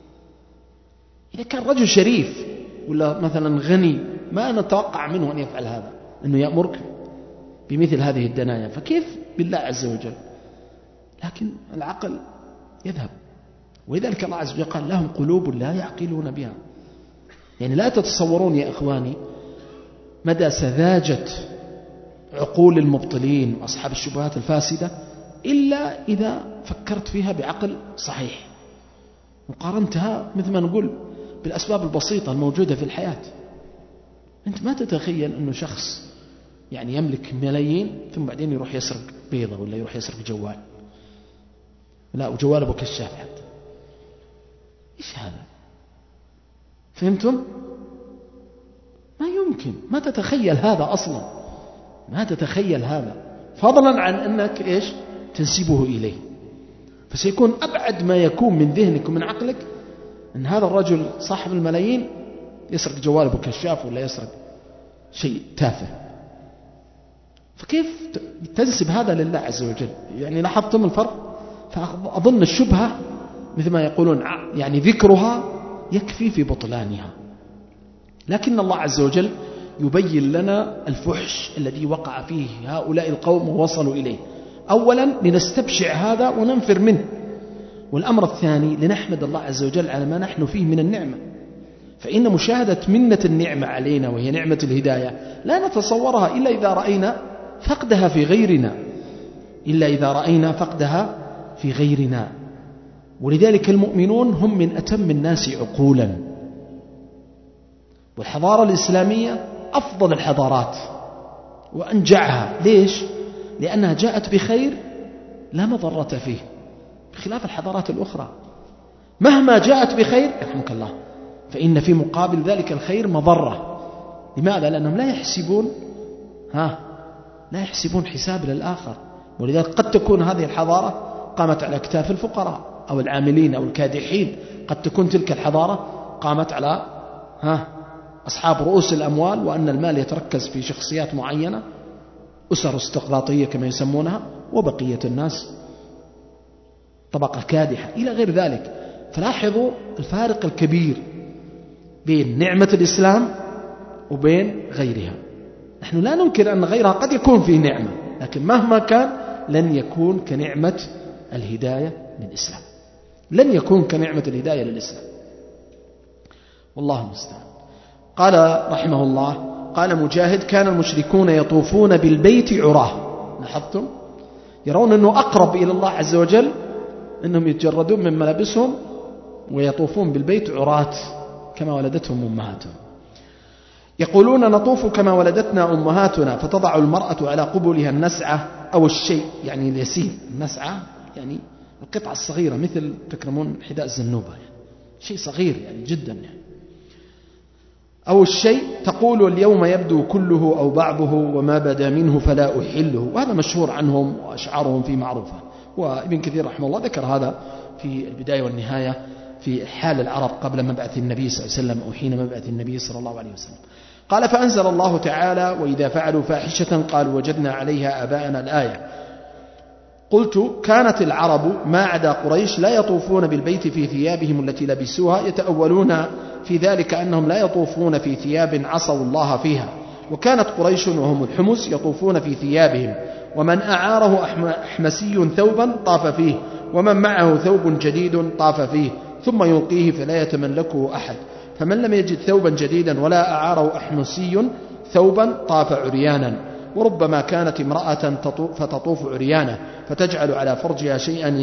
إذا كان رجل شريف ولا مثلا غني ما نتوقع منه أن يفعل هذا، أنه يأمرك بمثل هذه الدنايا، فكيف بالله عز وجل؟ لكن العقل يذهب. ولذلك الله عز وجل قال: لهم قلوب لا يعقلون بها. يعني لا تتصورون يا إخواني مدى سذاجة عقول المبطلين وأصحاب الشبهات الفاسدة إلا إذا فكرت فيها بعقل صحيح وقارنتها مثل ما نقول بالأسباب البسيطة الموجودة في الحياة. أنت ما تتخيل أنه شخص يعني يملك ملايين ثم بعدين يروح يسرق بيضة ولا يروح يسرق جوال، لا وجوال أبو كشاف حتى. إيش هذا؟ فهمتم؟ ما يمكن، ما تتخيل هذا أصلا، ما تتخيل هذا، فضلا عن أنك تنسبه إليه. فسيكون أبعد ما يكون من ذهنك ومن عقلك أن هذا الرجل صاحب الملايين يسرق جوال أبو كشاف ولا يسرق شيء تافه. فكيف تنسب هذا لله عز وجل؟ يعني لاحظتم الفرق؟ فأظن الشبهة مثل ما يقولون يعني ذكرها يكفي في بطلانها. لكن الله عز وجل يبين لنا الفحش الذي وقع فيه هؤلاء القوم ووصلوا إليه، أولا لنستبشع هذا وننفر منه، والأمر الثاني لنحمد الله عز وجل على ما نحن فيه من النعمة. فإن مشاهدة منة النعمة علينا وهي نعمة الهداية لا نتصورها إلا إذا رأينا فقدها في غيرنا إلا إذا رأينا فقدها في غيرنا. ولذلك المؤمنون هم من أتم الناس عقولا، والحضارة الإسلامية أفضل الحضارات وأنجعها. ليش؟ لأنها جاءت بخير لا مضرة فيه، بخلاف الحضارات الأخرى مهما جاءت بخير يرحمك الله فإن في مقابل ذلك الخير مضرة. لماذا؟ لأنهم لا يحسبون حساب للآخر. ولذلك قد تكون هذه الحضارة قامت على أكتاف الفقراء أو العاملين أو الكادحين، قد تكون تلك الحضارة قامت على أصحاب رؤوس الأموال، وأن المال يتركز في شخصيات معينة، أسر استقراطية كما يسمونها، وبقية الناس طبقة كادحة إلى غير ذلك. فلاحظوا الفارق الكبير بين نعمة الإسلام وبين غيرها. نحن لا ننكر أن غيرها قد يكون فيه نعمة، لكن مهما كان لن يكون كنعمة الهداية للإسلام، لن يكون كنعمة الهداية للإسلام، والله المستعان. قال رحمه الله، قال مجاهد: كان المشركون يطوفون بالبيت عراه. لاحظتم؟ يرون أنه أقرب إلى الله عز وجل أنهم يتجردون من ملابسهم ويطوفون بالبيت عراه كما ولدتهم أمهاتهم. يقولون: نطوف كما ولدتنا أمهاتنا، فتضع المرأة على قبلها النسعة أو الشيء، يعني اليسير. النسعة يعني القطعة الصغيرة، مثل تكرمون حذاء الزنوبة، يعني شيء صغير يعني جدا يعني. أو الشيء، تقول: اليوم يبدو كله أو بعضه، وما بدا منه فلا أحله. وهذا مشهور عنهم وأشعارهم في معروفة. وابن كثير رحمه الله ذكر هذا في البداية والنهاية في حال العرب قبل مبعث النبي صلى الله عليه وسلم أو حين مبعث النبي صلى الله عليه وسلم. قال: فأنزل الله تعالى: وإذا فعلوا فاحشة قالوا وجدنا عليها آباءنا. الآية. قلت: كانت العرب ما عدا قريش لا يطوفون بالبيت في ثيابهم التي لبسوها، يتأولون في ذلك أنهم لا يطوفون في ثياب عصوا الله فيها. وكانت قريش وهم الحمس يطوفون في ثيابهم، ومن أعاره أحمسي ثوبا طاف فيه، ومن معه ثوب جديد طاف فيه، ثم يلقيه فلا يتملكه أحد. فمن لم يجد ثوبا جديدا ولا أعاره أحمسي ثوبا طاف عريانا. وربما كانت امرأة فتطوف عريانة، فتجعل على فرجها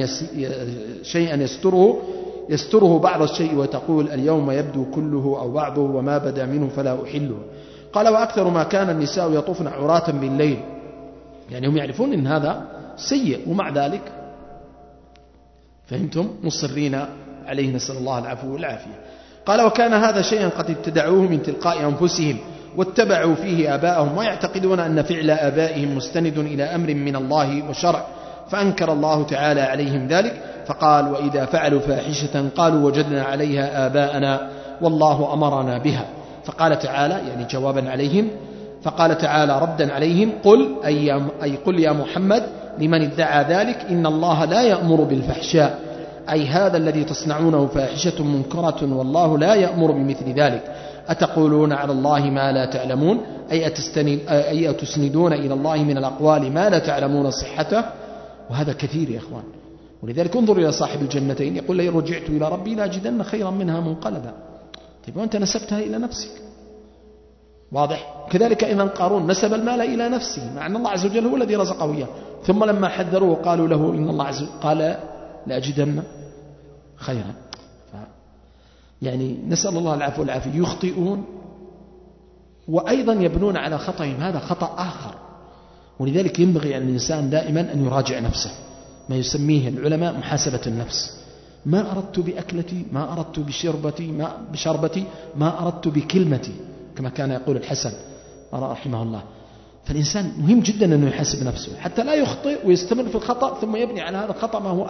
شيئا يستره بعض الشيء، وتقول: اليوم يبدو كله أو بعضه، وما بدا منه فلا أحله. قال: وأكثر ما كان النساء يطوفن عراة بالليل، يعني هم يعرفون أن هذا سيء، ومع ذلك فهمتم مصرين عليه، نسأل الله العفو والعافية. قال: وكان هذا شيئا قد ابتدعوه من تلقاء أنفسهم، واتبعوا فيه آباءهم، ويعتقدون أن فعل آبائهم مستند إلى أمر من الله وشرع، فأنكر الله تعالى عليهم ذلك، فقال: وإذا فعلوا فاحشة قالوا وجدنا عليها آباءنا والله أمرنا بها. فقال تعالى، يعني جوابا عليهم، فقال تعالى ردا عليهم: قل يا محمد لمن ادعى ذلك إن الله لا يأمر بالفحشاء، أي هذا الذي تصنعونه فاحشة منكرة، والله لا يأمر بمثل ذلك. أتقولون على الله ما لا تعلمون، أي أتسندون إلى الله من الأقوال ما لا تعلمون صحته. وهذا كثير يا أخوان. ولذلك انظر إلى صاحب الجنتين، يقول: لئن رجعت إلى ربي لاجدن خيرا منها منقلبا. طيب وأنت نسبتها إلى نفسك، واضح؟ كذلك إذا قارون نسب المال إلى نفسه، مع أن الله عز وجل هو الذي رزقه إياه، ثم لما حذروه قالوا له إن الله عز وجل قال لأجدن خيرا. يعني نسأل الله العفو والعافية. يخطئون وأيضا يبنون على خطئهم، هذا خطأ آخر. ولذلك ينبغي على الإنسان دائما أن يراجع نفسه، ما يسميه العلماء محاسبة النفس. ما أردت بأكلتي، ما أردت بشربتي، ما أردت بكلمتي، كما كان يقول الحسن رحمه الله. فالإنسان مهم جدا أنه يحاسب نفسه حتى لا يخطئ ويستمر في الخطأ، ثم يبني على هذا الخطأ ما هو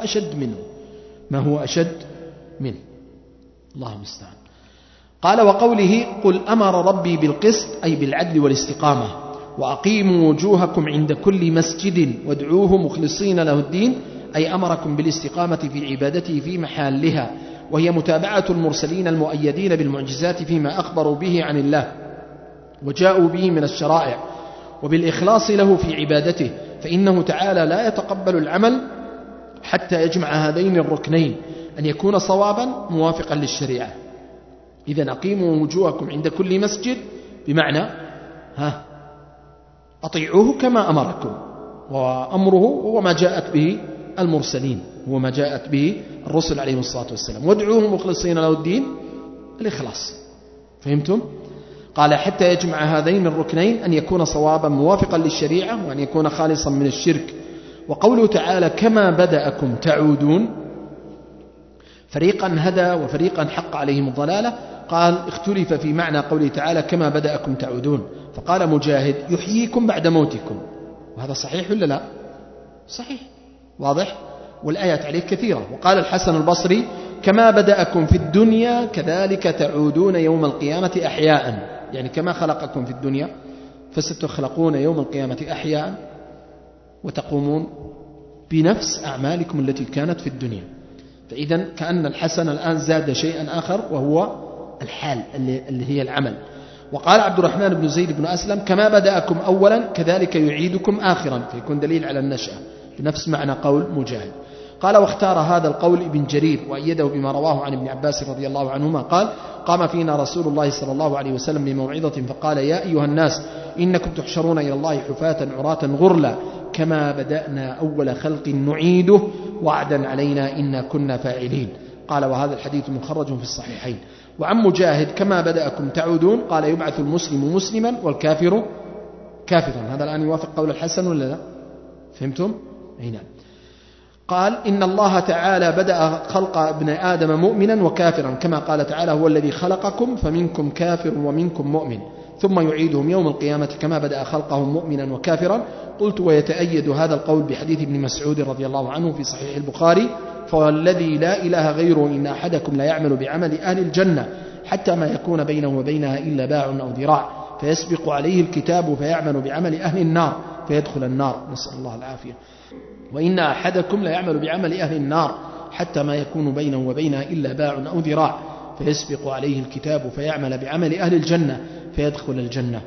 أشد منه. الله المستعان. قال: وقوله: قل أمر ربي بالقسط، أي بالعدل والاستقامة، وأقيموا وجوهكم عند كل مسجد وادعوه مخلصين له الدين، أي أمركم بالاستقامة في عبادته في محلها، وهي متابعة المرسلين المؤيدين بالمعجزات فيما أخبروا به عن الله وجاءوا به من الشرائع، وبالإخلاص له في عبادته، فإنه تعالى لا يتقبل العمل حتى يجمع هذين الركنين، أن يكون صوابا موافقا للشريعة. إذن أقيموا وجوهكم عند كل مسجد، بمعنى أطيعوه كما أمركم، وأمره هو ما جاءت به المرسلين، هو ما جاءت به الرسل عليهم الصلاة والسلام، وادعوه مخلصين له الدين الإخلاص. فهمتم؟ قال حتى يجمع هذين الركنين أن يكون صوابا موافقا للشريعة وأن يكون خالصا من الشرك. وقوله تعالى كما بدأكم تعودون، فريقا هدى وفريقا حق عليهم الضلالة. قال اختلف في معنى قوله تعالى كما بدأكم تعودون، فقال مجاهد يحييكم بعد موتكم، وهذا صحيح ولا لا؟ صحيح، واضح، والآيات عليه كثيرة. وقال الحسن البصري كما بدأكم في الدنيا كذلك تعودون يوم القيامة أحياء، يعني كما خلقكم في الدنيا فستخلقون يوم القيامة أحياء وتقومون بنفس أعمالكم التي كانت في الدنيا. فإذا كأن الحسن الآن زاد شيئا آخر وهو الحال اللي هي العمل. وقال عبد الرحمن بن زيد بن أسلم كما بدأكم أولا كذلك يعيدكم آخرا، فيكون دليل على النشأة بنفس معنى قول مجاهد. قال واختار هذا القول ابن جرير وأيده بما رواه عن ابن عباس رضي الله عنهما قال قام فينا رسول الله صلى الله عليه وسلم لموعظة فقال يا أيها الناس إنكم تحشرون إلى الله حفاة عراة غرلا كما بدأنا أول خلق نعيده وعدا علينا إنا كنا فاعلين. قال وهذا الحديث مخرج في الصحيحين. وعن مجاهد كما بدأكم تعودون قال يبعث المسلم مسلما والكافر كافرا. هذا الآن يوافق قول الحسن ولا لا؟ فهمتم؟ أي نعم. قال إن الله تعالى بدأ خلق ابن آدم مؤمنا وكافرا كما قال تعالى هو الذي خلقكم فمنكم كافر ومنكم مؤمن ثم يعيدهم يوم القيامة كما بدأ خلقهم مؤمنا وكافرا. قلت ويتأيد هذا القول بحديث ابن مسعود رضي الله عنه في صحيح البخاري فوالذي لا إله غيره إن أحدكم لا يعمل بعمل أهل الجنة حتى ما يكون بينه وبينها إلا باع أو ذراع فيسبق عليه الكتاب فيعمل بعمل أهل النار فيدخل النار نسأل الله العافية. وإن أحدكم لا يعمل بعمل أهل النار حتى ما يكون بينه وبينها إلا باع أو ذراع فيسبق عليه الكتاب فيعمل بعمل أهل الجنة فيدخل الجنة.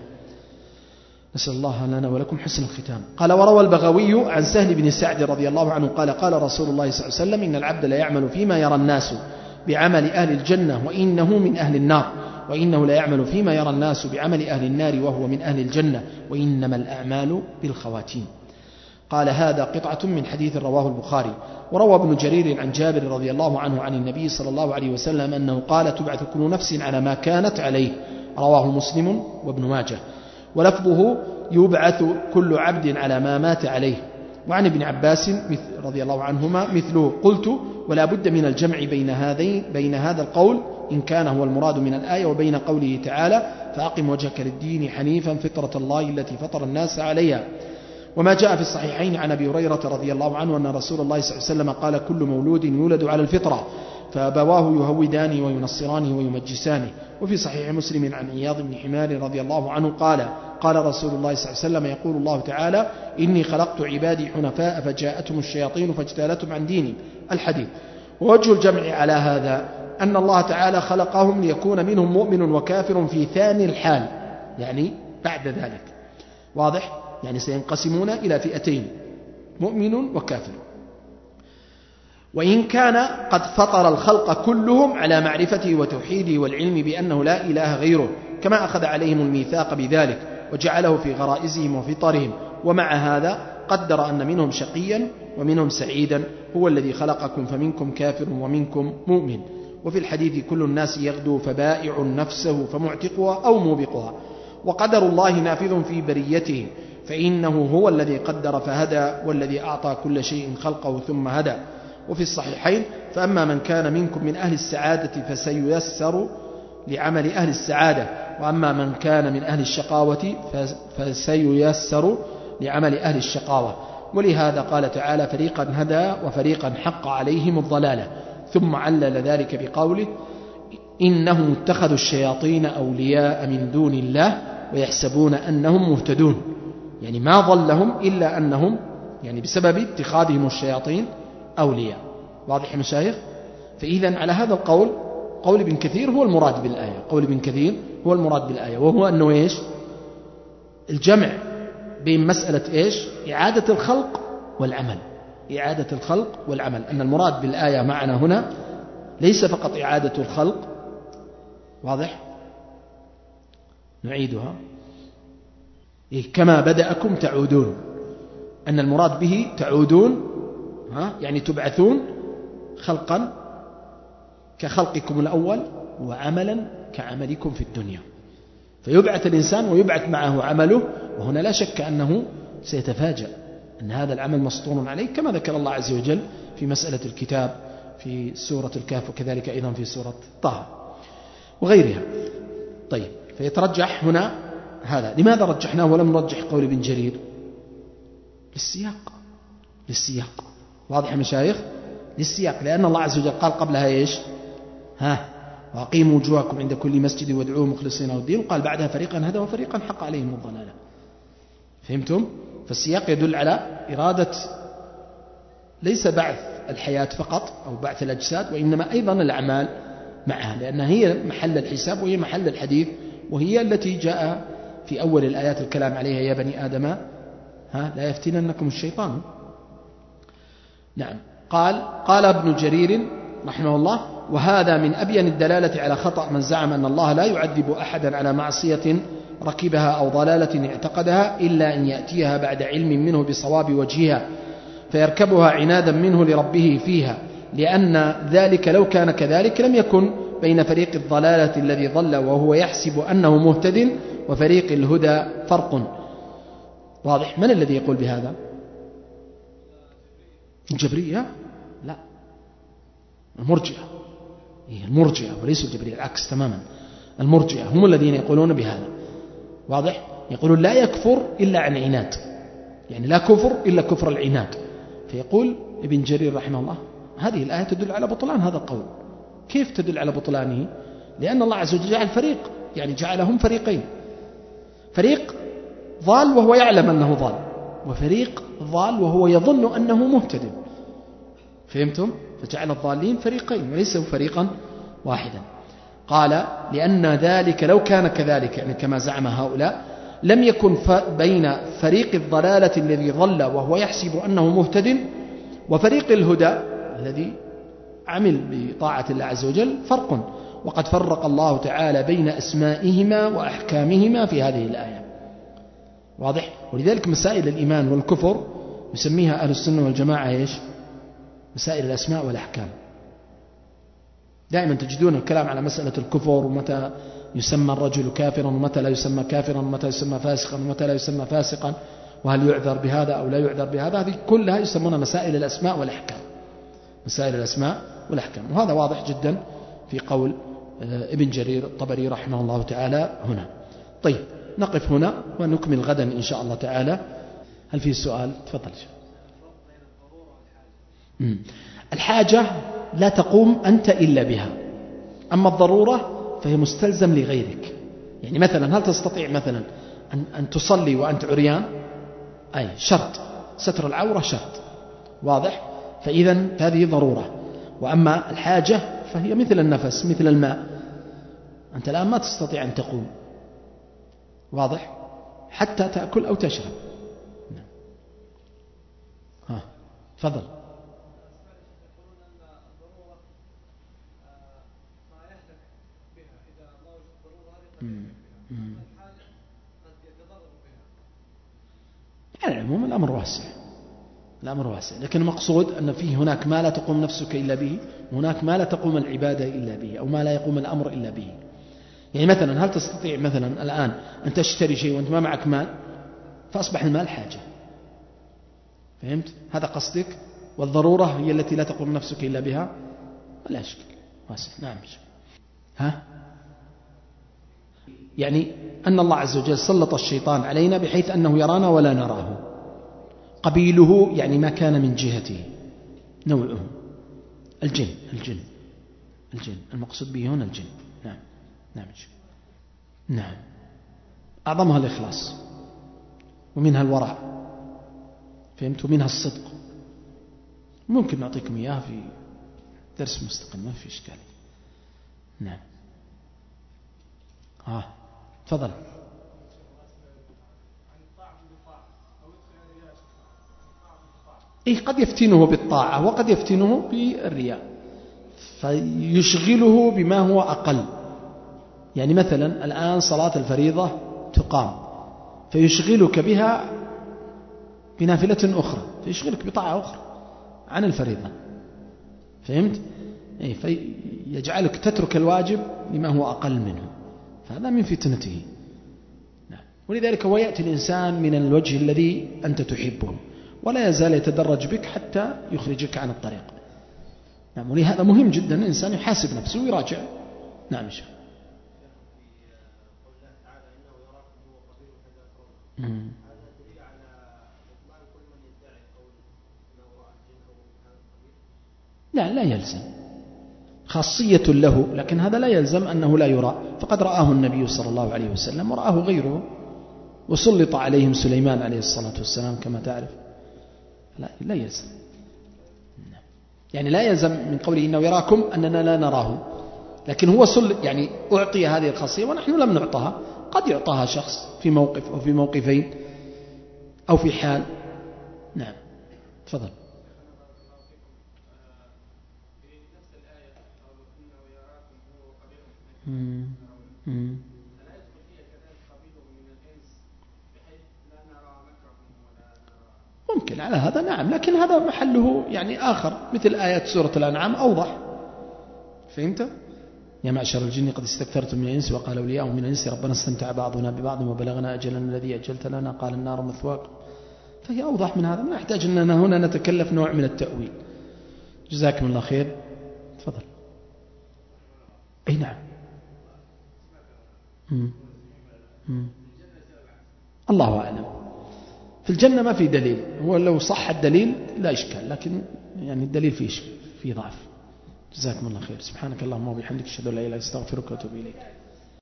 نسأل الله لنا ولكم حسن الختام. قال وروى البغوي عن سهل بن سعد رضي الله عنه قال قال رسول الله صلى الله عليه وسلم إن العبد لا يعمل فيما يرى الناس بعمل أهل الجنة وإنه من أهل النار وإنه لا يعمل فيما يرى الناس بعمل أهل النار وهو من أهل الجنة وإنما الأعمال بالخواتيم. قال هذا قطعة من حديث رواه البخاري. وروى ابن جرير عن جابر رضي الله عنه عن النبي صلى الله عليه وسلم أنه قال تبعث كل نفس على ما كانت عليه رواه مسلم وابن ماجه ولفظه يبعث كل عبد على ما مات عليه. وعن ابن عباس رضي الله عنهما مثله. قلت ولا بد من الجمع بين هذا القول إن كان هو المراد من الآية وبين قوله تعالى فأقم وجهك للدين حنيفا فطرة الله التي فطر الناس عليها. وما جاء في الصحيحين عن أبي هريرة رضي الله عنه أن رسول الله صلى الله عليه وسلم قال كل مولود يولد على الفطرة فأبواه يهودانه وينصرانه ويمجسانه. وفي صحيح مسلم عن عياض بن حمار رضي الله عنه قال قال رسول الله صلى الله عليه وسلم يقول الله تعالى إني خلقت عبادي حنفاء فجاءتهم الشياطين فاجتالتهم عن ديني الحديث. ووجه الجمع على هذا أن الله تعالى خلقهم ليكون منهم مؤمن وكافر في ثاني الحال يعني بعد ذلك واضح، يعني سينقسمون إلى فئتين مؤمن وكافر. وإن كان قد فطر الخلق كلهم على معرفته وتوحيده والعلم بأنه لا إله غيره كما أخذ عليهم الميثاق بذلك وجعله في غرائزهم وفطرهم. ومع هذا قدر أن منهم شقيا ومنهم سعيدا هو الذي خلقكم فمنكم كافر ومنكم مؤمن. وفي الحديث كل الناس يغدو فبائع نفسه فمعتقها أو موبقها وقدر الله نافذ في بريته فإنه هو الذي قدر فهدى والذي أعطى كل شيء خلقه ثم هدى. وفي الصحيحين فأما من كان منكم من أهل السعادة فسييسر لعمل أهل السعادة وأما من كان من أهل الشقاوة فسييسر لعمل أهل الشقاوة. ولهذا قال تعالى فريقا هدى وفريقا حق عليهم الضلالة. ثم علل ذلك بقوله إنهم اتخذوا الشياطين أولياء من دون الله ويحسبون أنهم مهتدون، يعني ما ضلهم إلا أنهم يعني بسبب اتخاذهم الشياطين أولياء. واضح يا مشايخ؟ فإذا على هذا القول قول ابن كثير هو المراد بالآية، قول ابن كثير هو المراد بالآية وهو أنه إيش؟ الجمع بين مسألة إيش؟ إعادة الخلق والعمل، إعادة الخلق والعمل. أن المراد بالآية معنا هنا ليس فقط إعادة الخلق، واضح؟ نعيدها، كما بدأكم تعودون، أن المراد به تعودون يعني تبعثون خلقا كخلقكم الأول وعملا كعملكم في الدنيا، فيبعث الإنسان ويبعث معه عمله، وهنا لا شك أنه سيتفاجأ أن هذا العمل مسطور عليه، كما ذكر الله عز وجل في مسألة الكتاب في سورة الكهف، وكذلك أيضا في سورة طه وغيرها. طيب، فيترجح هنا هذا. لماذا رجحناه ولم نرجح قول ابن جرير؟ للسياق. واضح يا مشايخ؟ للسياق، لأن الله عز وجل قال قبلها إيش؟ وأقيموا وجوهكم عند كل مسجد وادعوه مخلصين له الدين، وقال بعدها فريقا هدى وفريقا حق عليهم الضلالة. فهمتم؟ فالسياق يدل على إرادة ليس بعث الحياة فقط أو بعث الأجساد، وإنما أيضا الأعمال معها، لأنها هي محل الحساب وهي محل الحديث، وهي التي جاء في أول الآيات الكلام عليها: يا بني آدم لا يفتننكم الشيطان. نعم. قال ابن جرير رحمه الله: وهذا من أبين الدلالة على خطأ من زعم أن الله لا يعذب أحدا على معصية ركبها أو ضلالة اعتقدها إلا أن يأتيها بعد علم منه بصواب وجهها فيركبها عنادا منه لربه فيها، لأن ذلك لو كان كذلك لم يكن بين فريق الضلالة الذي ضل وهو يحسب أنه مهتد وفريق الهدى فرق. واضح؟ من الذي يقول بهذا؟ الجبرية؟ لا، المرجئة وليس الجبرية، العكس تماما. المرجئة هم الذين يقولون بهذا. واضح؟ يقولون لا يكفر إلا عن عناد، يعني لا كفر إلا كفر العناد. فيقول ابن جرير رحمه الله: هذه الآية تدل على بطلان هذا القول. كيف تدل على بطلانه؟ لأن الله عز وجل جعل فريق، يعني جعلهم فريقين: فريق ضال وهو يعلم أنه ضال، وفريق ضال وهو يظن أنه مهتد. فهمتم؟ فجعل الضالين فريقين وليس فريقا واحدا. قال: لأن ذلك لو كان كذلك، يعني كما زعم هؤلاء، لم يكن بين فريق الضلالة الذي ضل وهو يحسب أنه مهتد وفريق الهدى الذي عمل بطاعة الله عز وجل فرق، وقد فرق الله تعالى بين أسمائهما وأحكامهما في هذه الآية. واضح؟ ولذلك مسائل الإيمان والكفر يسميها أهل السنة والجماعة إيش؟ مسائل الأسماء والأحكام. دائما تجدون الكلام على مسألة الكفر، ومتى يسمى الرجل كافرا ومتى لا يسمى كافرا، ومتى يسمى فاسقا ومتى لا يسمى فاسقا، وهل يعذر بهذا أو لا يعذر بهذا. هذه كلها يسمونها مسائل الأسماء والأحكام، مسائل الأسماء والأحكام. وهذا واضح جدا في قول ابن جرير الطبري رحمه الله تعالى هنا. طيب، نقف هنا ونكمل غدا إن شاء الله تعالى. هل في سؤال؟ تفضل. الحاجة لا تقوم أنت إلا بها، أما الضرورة فهي مستلزم لغيرك. يعني مثلا هل تستطيع مثلا أن تصلي وأنت عريان؟ أي شرط، ستر العورة شرط. واضح؟ فإذا هذه ضرورة. وأما الحاجة فهي مثل النفس، مثل الماء. أنت الآن ما تستطيع أن تقوم، واضح، حتى تأكل أو تشرب. تفضل. على العموم الأمر واسع، لكن المقصود أن فيه هناك ما لا تقوم نفسك إلا به، وهناك ما لا تقوم العبادة إلا به، أو ما لا يقوم الأمر إلا به. يعني مثلا هل تستطيع مثلا الآن أن تشتري شيء وأنت ما معك مال، فأصبح المال حاجة. فهمت؟ هذا قصدك؟ والضرورة هي التي لا تقوم نفسك إلا بها، ولا أشكال واسع. نعم. يعني أن الله عز وجل سلط الشيطان علينا بحيث أنه يرانا ولا نراه. قبيله يعني ما كان من جهته، نوعه الجن المقصود به هنا الجن. نعم. أعظمها الإخلاص، ومنها الورع، فهمت، ومنها الصدق. ممكن نعطيكم إياها في درس مستقل، ما في إشكال. نعم. تفضل. قد يفتنه بالطاعة وقد يفتنه بالرياء، فيشغله بما هو أقل. يعني مثلا الآن صلاة الفريضة تقام، فيشغلك بها بنافلة أخرى، فيشغلك بطاعة أخرى عن الفريضة. فهمت؟ فيجعلك تترك الواجب لما هو أقل منه، فهذا من فتنته. ولذلك هو يأتي الإنسان من الوجه الذي أنت تحبه ولا يزال يتدرج بك حتى يخرجك عن الطريق. نعم. ولهذا مهم جدا الإنسان يحاسب نفسه ويراجع. نعم. لا يلزم، خاصية له، لكن هذا لا يلزم أنه لا يرى، فقد رآه النبي صلى الله عليه وسلم ورآه غيره، وسلط عليهم سليمان عليه الصلاة والسلام كما تعرف. لا يلزم، يعني لا يلزم من قوله إنه يراكم أننا لا نراه، لكن هو يعني أعطي هذه الخاصية ونحن لم نعطها. قد يعطاها شخص في موقف أو في موقفين أو في حال. نعم. تفضل. ممكن على هذا، نعم، لكن هذا محله يعني آخر، مثل آيات سورة الأنعام أوضح. فهمت؟ يا معشر الجن قد استكثرتم من الإنس وقال أولياء من الإنس ربنا استمتع بعضنا ببعض وبلغنا أجلنا الذي أجلت لنا قال النار مثواكم. فهي أوضح من هذا، ما نحتاج أننا هنا نتكلف نوع من التأويل. جزاكم الله خير. تفضل. أي نعم. الله أعلم. في الجنة ما في دليل، هو لو صح الدليل لا إشكال، لكن يعني الدليل فيه ضعف. جزاكم الله خير. سبحانك اللهم وبحمدك أشهد أن لا إله إلا أنت أستغفرك وأتوب إليك.